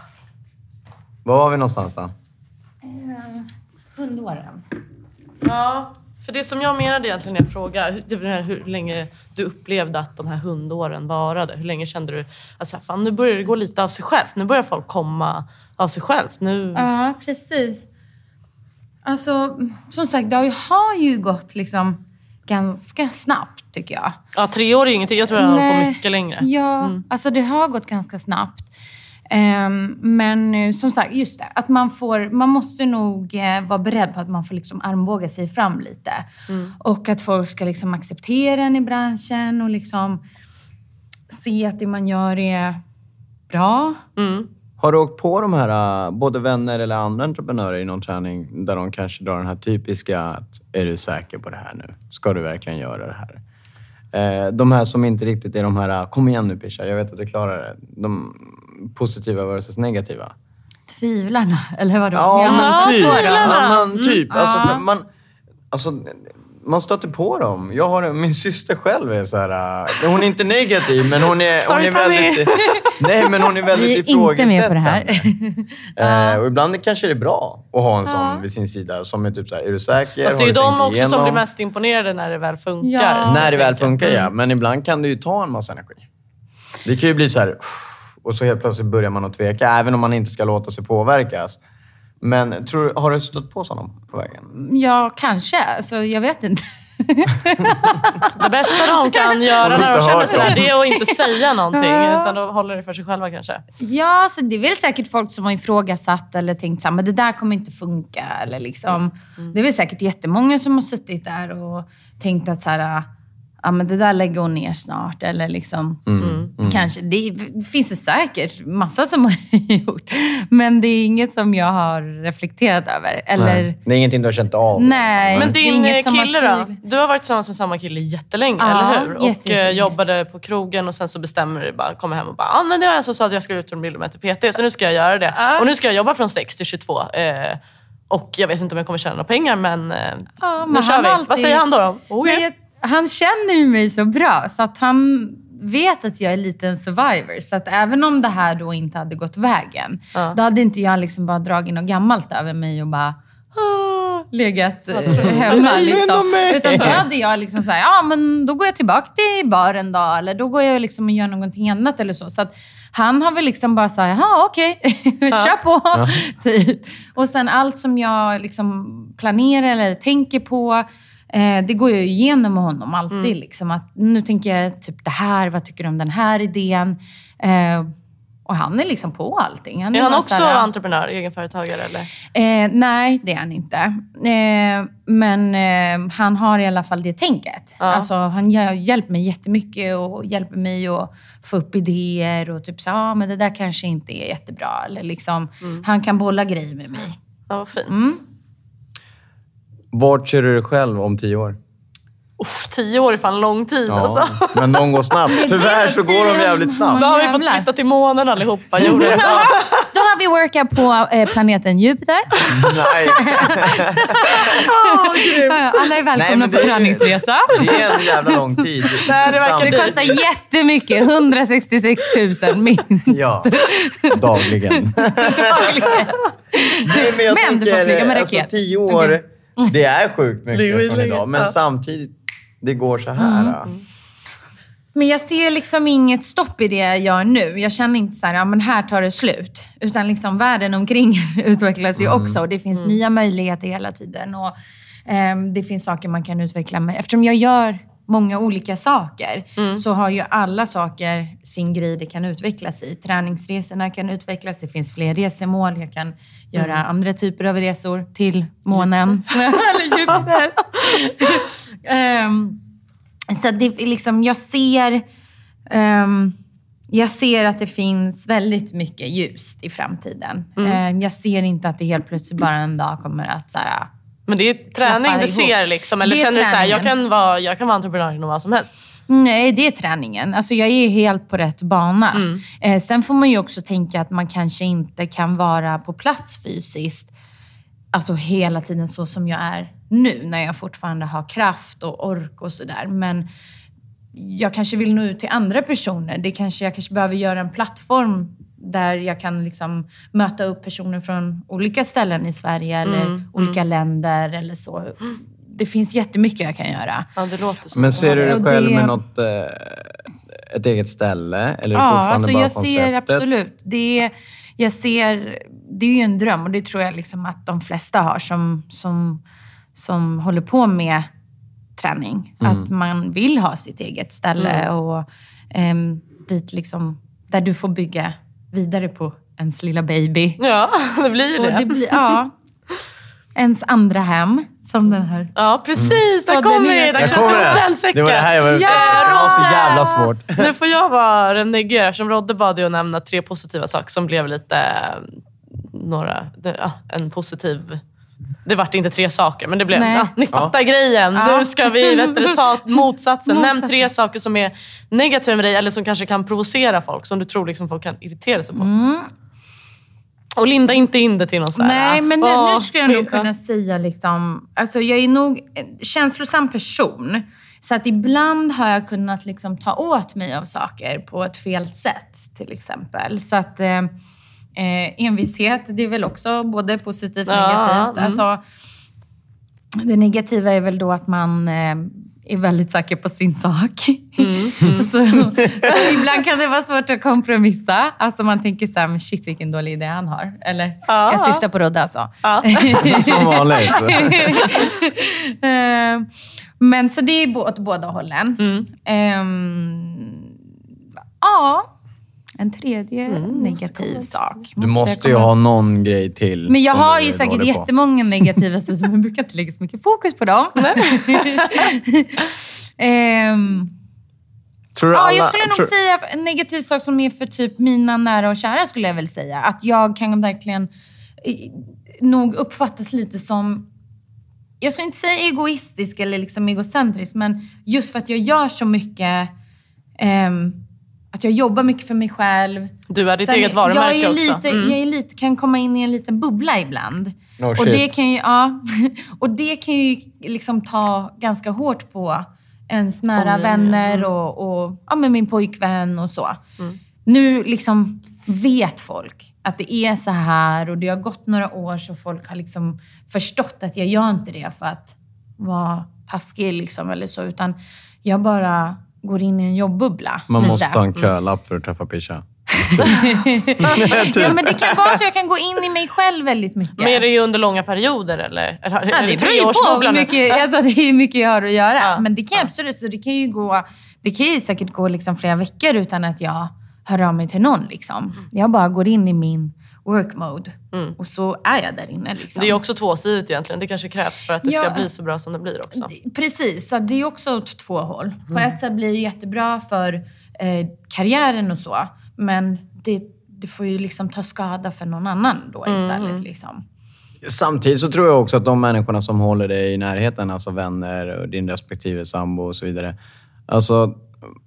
Var var vi någonstans då? Uh, hundåren. Ja, för det som jag menade egentligen är en fråga. Hur, hur länge du upplevde att de här hundåren varade. Hur länge kände du alltså, fan, nu börjar det gå lite av sig själv. Nu börjar folk komma av sig själv. Nu... Ja, precis. Alltså, som sagt, det har ju, har ju gått liksom ganska snabbt tycker jag. Ja, tre år är ingenting. Jag tror det har gått mycket längre. Ja, mm. alltså det har gått ganska snabbt. Um, men som sagt, just det. Att man får, man måste nog uh, vara beredd på att man får liksom armbåga sig fram lite. Mm. Och att folk ska liksom acceptera en i branschen och liksom se att det man gör är bra. Mm. Har du åkt på de här, både vänner eller andra entreprenörer i någon träning där de kanske drar den här typiska att är du säker på det här nu? Ska du verkligen göra det här? De här som inte riktigt är de här, kom igen nu Pisha, jag vet att du klarar det. De positiva versus negativa. Tvivlarna, eller vadå? Ja, ja men typ. Ja, men typ. Mm. Alltså, ja. man, alltså, man stöter på dem. Jag har, min syster själv är så här, hon är inte negativ, men hon är, Sorry, hon är väldigt... Nej, men hon är väldigt ifrågasättande. Vi är inte med på det här. eh, och ibland kanske det är bra att ha en sån ja. vid sin sida som är typ så här, är du säker? Fast det är ju de också igenom? Som blir mest imponerade när det väl funkar. Ja. När det väl funkar, ja. Men ibland kan det ju ta en massa energi. Det kan ju bli så här... Och så helt plötsligt börjar man att tveka, även om man inte ska låta sig påverkas. Men tror, har du stött på sådana på vägen? Ja, kanske. Alltså, jag vet inte. Det bästa de kan göra när de känner sådär, det är att inte säga någonting. Utan de håller det för sig själva kanske. Ja, så det är väl säkert folk som har ifrågasatt eller tänkt så men det där kommer inte funka. Eller liksom. Mm. Det är väl säkert jättemånga som har suttit där och tänkt att så här... Ja, men det där lägger hon ner snart. Eller liksom, mm, mm. kanske. Det finns det säkert massa som har gjort. Men det är inget som jag har reflekterat över. Eller... Nej, det är ingenting du har känt av. Nej. Men din kille då? Du har varit tillsammans med samma kille jättelänge, ja, eller hur? Och jättelänge. Jobbade på krogen och sen så bestämmer du bara, kommer hem och bara, ja ah, men det var en som sa att jag skulle ut och bilda mig till P T. Så nu ska jag göra det. Ja. Och nu ska jag jobba från sex till tjugotvå. Eh, och jag vet inte om jag kommer tjäna några pengar, men, eh, ja, men nu kör vi. Alltid... Vad säger han då? Okay. Nej, han känner ju mig så bra så att han vet att jag är lite en survivor. Så att även om det här då inte hade gått vägen, ja. Då hade inte jag liksom bara dragit något gammalt över mig och bara legat hemma. Liksom. Utan då hade jag liksom såhär, ja men då går jag tillbaka till baren då. Eller då går jag liksom och gör någonting annat eller så. Så att han har väl liksom bara sagt, ja okej, okay. Kör på. Ja. Typ. Och sen allt som jag liksom planerar eller tänker på, Eh, det går ju igenom med honom alltid. Mm. Liksom, att nu tänker jag typ det här. Vad tycker du om den här idén? Eh, och han är liksom på allting. Han är, är han också här, entreprenör, egenföretagare? Eller? Eh, nej, det är han inte. Eh, men eh, han har i alla fall det tänket. Ja. Alltså, han hjälper mig jättemycket. Och hjälper mig att få upp idéer. Och typ så, ja men det där kanske inte är jättebra. Eller liksom, mm. han kan bolla grejer med mig. Ja, vad fint. Mm. Vart ser du dig själv om tio år? Uff, tio år är fan lång tid ja, alltså. Men de går snabbt. Tyvärr så går de jävligt snabbt. Då har vi fått flytta till månen allihopa. Då har vi workar på eh, planeten Jupiter. Nice. Åh, grymt. Alla är välkomna Nej, på träningsresa. Det är en jävla lång tid. Nej, det verkar Det kostar jättemycket. hundrasextiosex tusen minst. Ja, dagligen. Nej, men jag Men du tänker, får flyga med alltså, raket. tio år, Okay. det är sjukt Det är mycket från länge, idag. Men ja. samtidigt, det går så här. Mm. Men jag ser liksom inget stopp i det jag gör nu. Jag känner inte så här, ja men här tar det slut. Utan liksom världen omkring utvecklas ju Mm. också. Och det finns nya möjligheter hela tiden. Och eh, det finns saker man kan utveckla med. Eftersom jag gör många olika saker Mm. så har ju alla saker sin grej det kan utvecklas i. Träningsresorna kan utvecklas. Det finns fler resemål. Jag kan göra Mm. andra typer av resor till månen. Eller Jupiter. um, Så det är liksom, jag ser, um, jag ser att det finns väldigt mycket ljus i framtiden. Mm. Um, jag ser inte att det helt plötsligt bara en dag kommer att så här, Men det är träning klappa du ihop. ser liksom? Eller Det är känner du så här, jag träningen. kan vara, jag kan vara entreprenör inom vad som helst? Nej, det är träningen. Alltså jag är helt på rätt bana. Mm. Eh, sen får man ju också tänka att man kanske inte kan vara på plats fysiskt. Alltså hela tiden så som jag är nu. När jag fortfarande har kraft och ork och sådär. Men jag kanske vill nå ut till andra personer. Det kanske, jag kanske behöver göra en plattform där jag kan liksom möta upp personer från olika ställen i Sverige. Eller Mm, olika länder eller så. Det finns jättemycket jag kan göra. Ja, det låter så. Men ser du dig Och själv det- med något, eh, ett eget ställe? Eller är det Ja, fortfarande alltså bara jag konceptet? ser absolut. Det är, jag ser, det är ju en dröm och det tror jag liksom att de flesta har som, som, som håller på med träning. Mm. Att man vill ha sitt eget ställe Mm. och um, dit liksom, där du får bygga vidare på ens lilla baby. Ja, det blir det. Och det blir, ja, ens andra hem. Som den här. Ja, precis. Där Ja, kommer den vi. är- Där Där kan kommer jag ta det. den säcken. Det var det här jag var ute Ja, efter. Det var så Rodde! jävla svårt. Nu får jag vara den nigger eftersom Rodde bad ju att nämna tre positiva saker som blev lite eh, några, det, ja, en positiv. Det vart inte tre saker, men det blev, Nej. ja, ni fattar grejen. Ja. Nu ska vi vet du, ta motsatsen. Nämn Motsatsen. tre saker som är negativa med dig eller som kanske kan provocera folk, som du tror liksom folk kan irritera sig på. Mm. Och linda inte in det till någon sån här. Nej, men nu, åh, nu skulle jag nog ja. kunna säga liksom... Alltså jag är nog en känslosam person. Så att ibland har jag kunnat liksom ta åt mig av saker på ett fel sätt, till exempel. Så att eh, eh, envishet, det är väl också både positivt och Ja, negativt. mm. Alltså, det negativa är väl då att man eh, är väldigt säker på sin sak. Mm, så, så ibland kan det vara svårt att kompromissa. Alltså man tänker så här, men shit vilken dålig idé han har. Eller, Ja. jag syftar på Rodde alltså. Ja. Som vanligt. Eh, Men så det är bo- åt båda hållen. Mm. Ehm, ja, en tredje Mm, negativ sak. Du jag måste ju komma- ha någon grej till. Men jag som har du ju är säkert dålig på. jättemånga negativa sidor, men jag brukar inte lägga så mycket fokus på dem. Ehm, Tror du Ja, alla, jag skulle nog tror, säga en negativ sak som är för typ mina nära och kära skulle jag väl säga. Att jag kan verkligen eh, nog uppfattas lite som, jag ska inte säga egoistisk eller liksom egocentrisk, men just för att jag gör så mycket, ehm, att jag jobbar mycket för mig själv. Du är ditt Sen, eget varumärke jag är också. lite, Mm. Jag är lite, kan komma in i en liten bubbla ibland. No och, shit. det kan ju, ja, och det kan ju liksom ta ganska hårt på ens nära Omgivningen, vänner mm. och, och ja, med min pojkvän och så. Mm. Nu liksom vet folk att det är så här och det har gått några år så folk har liksom förstått att jag gör inte det för att vara taskig liksom eller så, utan jag bara går in i en jobbbubbla. man lite. måste ta en kölapp för att träffa Pisha. Ja, men det kan vara så jag kan gå in i mig själv väldigt mycket. Men är det ju under långa perioder eller? eller Ja, är det det beror ju på treårsbubblan hur nu? mycket, jag tror att det är mycket jag har att göra. Ja. Men det kan Ja. absolut, så det kan ju gå, det kan ju säkert gå liksom flera veckor utan att jag hör av mig till någon liksom. Jag bara går in i min work mode Mm. och så är jag där inne liksom. Det är också tvåsidigt egentligen. Det kanske krävs för att det ska Ja. bli så bra som det blir också. Det- Precis, så det är också åt två håll. På Mm. ett sätt blir det jättebra för eh, karriären och så, men det, det får ju liksom ta skada för någon annan då istället. Mm. Liksom. Samtidigt så tror jag också att de människorna som håller dig i närheten, alltså vänner och din respektive sambo och så vidare. Alltså,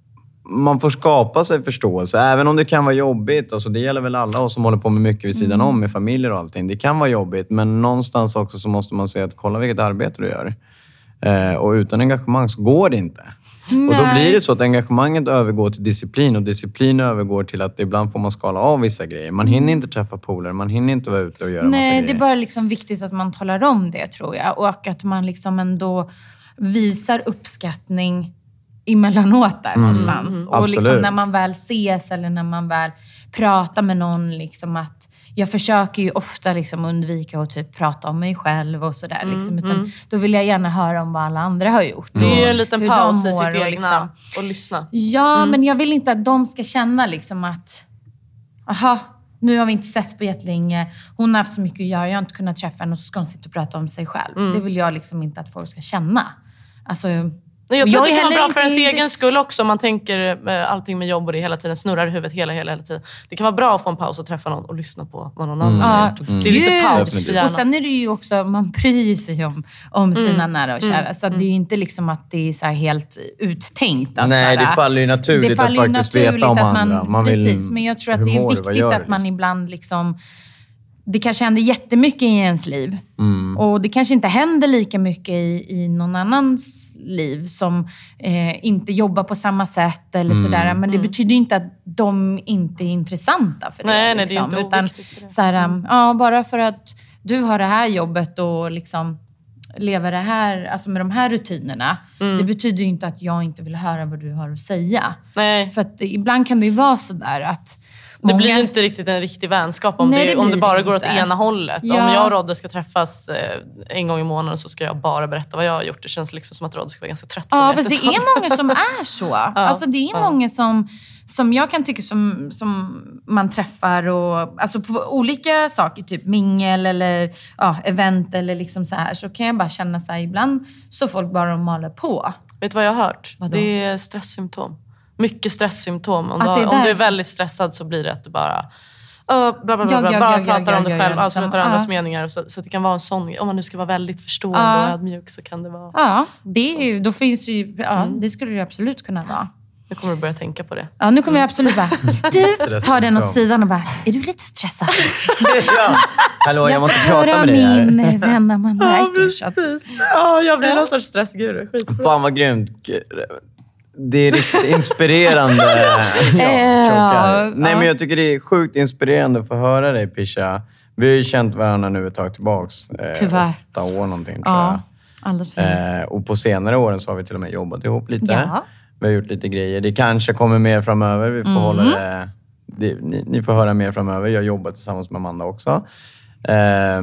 man får skapa sig förståelse. Även om det kan vara jobbigt. Alltså det gäller väl alla oss som håller på med mycket vid sidan mm. om med familjer och allting. Det kan vara jobbigt. Men någonstans också så måste man säga att kolla vilket arbete du gör. Eh, och utan engagemang så går det inte. Nej. Och då blir det så att engagemanget övergår till disciplin. Och disciplin övergår till att ibland får man skala av vissa grejer. Man hinner inte träffa polare. Man hinner inte vara ute och göra Nej, massa grejer. Det är bara liksom viktigt att man talar om det, tror jag. Och att man liksom ändå visar uppskattning emellanåt där mm. någonstans. Mm. Och liksom när man väl ses eller när man väl pratar med någon, liksom att jag försöker ju ofta liksom undvika att typ prata om mig själv och sådär. Mm. Liksom, utan mm. då vill jag gärna höra om vad alla andra har gjort. Det är ju en liten paus i sitt egna och, liksom, och lyssna. Ja, mm. men jag vill inte att de ska känna liksom att aha, nu har vi inte setts på jättelänge. Hon har haft så mycket att göra. Jag har inte kunnat träffa henne och så ska hon sitta och prata om sig själv. Mm. Det vill jag liksom inte att folk ska känna. Alltså... Nej, jag tror jag att det kan vara bra för ens inte... egen skull också. Om man tänker med allting med jobb och det hela tiden snurrar i huvudet hela, hela, hela tiden. Det kan vara bra att få en paus och träffa någon och lyssna på vad någon annan har gjort. Mm. Det är lite paus. Och sen är det ju också, man bryr sig om, om sina mm. nära och kära. Mm. Så att det är ju inte liksom att det är så här helt uttänkt. Att Nej, så här, det faller ju naturligt det faller att faktiskt naturligt veta om man, andra. Man precis, vill, men jag tror att det är viktigt att det? man ibland liksom... Det kanske händer jättemycket i ens liv. Mm. Och det kanske inte händer lika mycket i, i någon annans liv som eh, inte jobbar på samma sätt eller mm. sådär. Men det mm. betyder inte att de inte är intressanta för det. Nej, liksom. nej, det är inte Utan, oviktigt för det. Så här, mm. ja, bara för att du har det här jobbet och liksom lever det här, alltså med de här rutinerna. Mm. Det betyder ju inte att jag inte vill höra vad du har att säga. Nej. För att ibland kan det ju vara så där att det många... blir inte riktigt en riktig vänskap om, Nej, det, det, om det bara går åt ena hållet. Ja. Om jag och Rodde ska träffas eh, en gång i månaden så ska jag bara berätta vad jag har gjort. Det känns liksom som att Rodde ska vara ganska trött på ja, mig. Ja, fast det är många som är så. ja. Alltså det är ja. många som, som jag kan tycka som, som man träffar och, alltså på olika saker, typ mingel eller ja, event eller liksom så här. Så kan jag bara känna så här, ibland så folk bara maler på. Vet du vad jag har hört? Vadå? Det är stresssymptom. Mycket stresssymptom. Om, du, har, om du är väldigt stressad så blir det att du bara uh, bla, bla, bla, bla, jag, jag, bara jag, pratar jag, om dig jag, själv, jag, avslutar liksom, andras uh. meningar. Så, så att det kan vara en sån, om man nu ska vara väldigt förstående uh. och ödmjuk så kan det vara... Ja, det är ju, då finns det ju, ja, mm. det skulle det absolut kunna vara. Nu kommer du börja tänka på det. Ja, nu kommer jag absolut bara, du tar den åt sidan och bara, är du lite stressad? ja. Hallå, jag, jag måste prata med dig här. min vän Amanda. Ja, precis. Ja, jag blir ja. någon sorts stressguru. Skitbra. Fan vad grymt. Det är riktigt inspirerande. ja, Nej, men jag tycker det är sjukt inspirerande att få höra dig, Pisha. Vi har ju känt varandra nu ett tag tillbaks. Tyvärr. Åtta år någonting, tror ja, jag. Alldeles för eh, Och på senare åren så har vi till och med jobbat ihop lite. Ja. Vi har gjort lite grejer. Det kanske kommer mer framöver. Vi får mm. hålla det, det ni, ni får höra mer framöver. Jag jobbar tillsammans med Amanda också. Eh,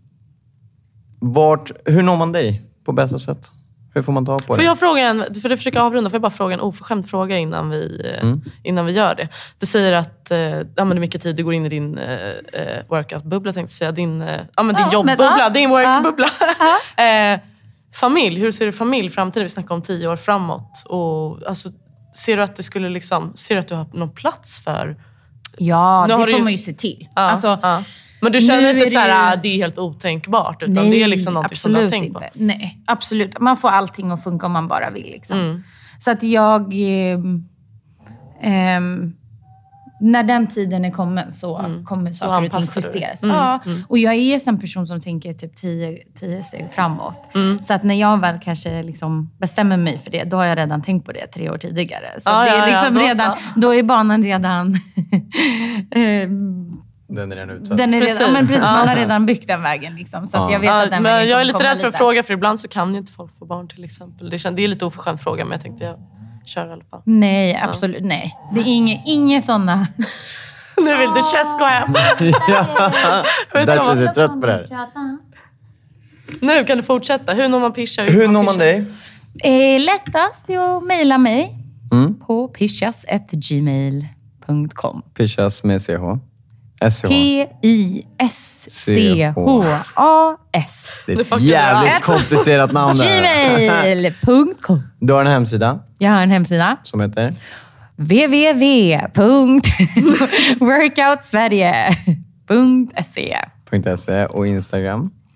vart, hur når man dig på bästa sätt? Hur får man ta på det? Får jag fråga en, för att försöka avrunda, får jag bara fråga en oförskämd fråga innan vi, mm. innan vi gör det. Du säger att äh, ja, men det är mycket tid, du går in i din äh, workout-bubbla, tänkte jag säga. Din, äh, ja, men din ja, jobbbubbla, men, din work-bubbla. Ja. äh, familj, hur ser du familj framtiden? Vi snackar om tio år framåt. Och, alltså, ser du att det skulle liksom, ser du att du har någon plats för... Ja, det får ju... man ju se till. Ja, alltså, ja. Men du känner inte så här, ju... det är helt otänkbart, utan Nej, det är liksom någonting som du har tänkt inte. på? Nej, absolut. Man får allting att funka om man bara vill. Liksom. Mm. Så att jag... Eh, eh, när den tiden är kommen så mm. kommer saker och ting justeras. Mm. Ja. Mm. Och jag är en person som tänker typ tio, tio steg framåt. Mm. Så att när jag väl kanske liksom bestämmer mig för det, då har jag redan tänkt på det tre år tidigare. Så ah, det är ja, liksom ja, redan, då är banan redan... eh, Den är redan utsatt. Den är redan, ja, men precis, man har redan byggt den vägen. Liksom, så att jag vet ja, att den men jag är lite rädd för lite. att fråga, för ibland så kan ju inte folk få barn till exempel. Det är, det är lite oförskämd fråga, men jag tänkte jag kör i alla fall. Nej, absolut. Ja. Nej. Det är inga, inga sådana... Nu vill du Chesko hem. ja. Där känns jag trött på det här. Nu kan du fortsätta. Hur når man Pisha? Hur, Hur når man dig? Eh, lättast är att mejla mig mm. på pishas at gmail punkt com. Pishas med C H. S C H. P I S C H A S. Det är ett jävligt komplicerat namn där. gmail punkt com. Du har en hemsida. Jag har en hemsida. Som heter? w w w punkt workoutsverige punkt se .se och Instagram?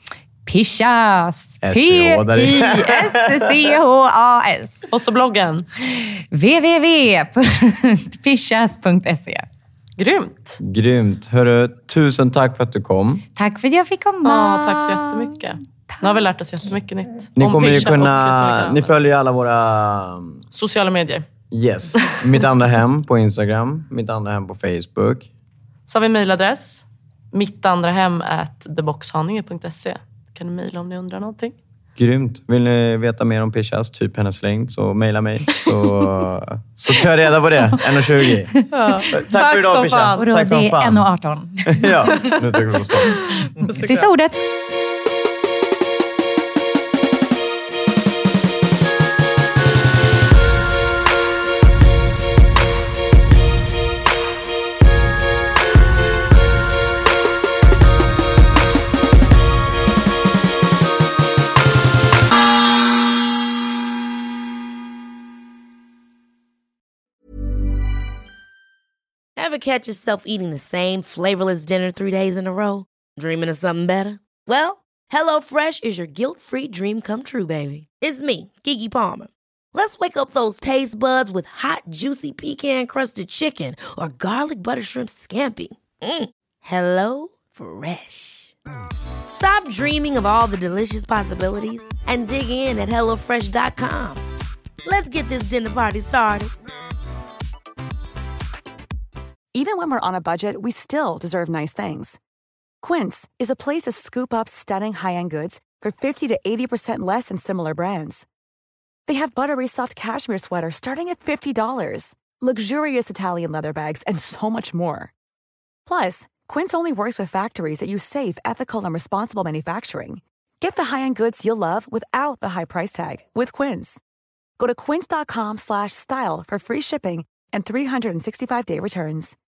Pishas. S P C H där i. I S C H A S. Och så bloggen. w w w punkt pishas punkt se. Grymt. Grymt. Hörru, tusen tack för att du kom. Tack för att jag fick komma. Ja, tack så jättemycket. Nu har vi lärt oss jättemycket nytt. Ni om kommer ju Pisha och kunna... Instagram. Ni följer alla våra... Sociala medier. Yes. Mitt andra hem på Instagram. Mitt andra hem på Facebook. Så har vi mejladress. Mitt andra hem at theboxhaninge punkt se. Kan du mejla om ni undrar någonting? Grymt. Vill ni veta mer om Pishas, typ hennes längd, så mejla mig. Så, så tar jag reda på det. en komma tjugo. Ja. Tack, Tack för idag, som Pisha. fan. Och då, Tack som det är fan. en komma arton. Ja, nu trycker vi på stopp. Sista ordet. Ever catch yourself eating the same flavorless dinner three days in a row? Dreaming of something better? Well, HelloFresh is your guilt-free dream come true, baby. It's me, Keke Palmer. Let's wake up those taste buds with hot, juicy pecan-crusted chicken or garlic butter shrimp scampi. Mm. Hello Fresh. Stop dreaming of all the delicious possibilities and dig in at hello fresh dot com. Let's get this dinner party started. Even when we're on a budget, we still deserve nice things. Quince is a place to scoop up stunning high-end goods for fifty to eighty percent less than similar brands. They have buttery soft cashmere sweaters starting at fifty dollars, luxurious Italian leather bags, and so much more. Plus, Quince only works with factories that use safe, ethical, and responsible manufacturing. Get the high-end goods you'll love without the high price tag with Quince. Go to quince dot com slash style for free shipping and three sixty-five day returns.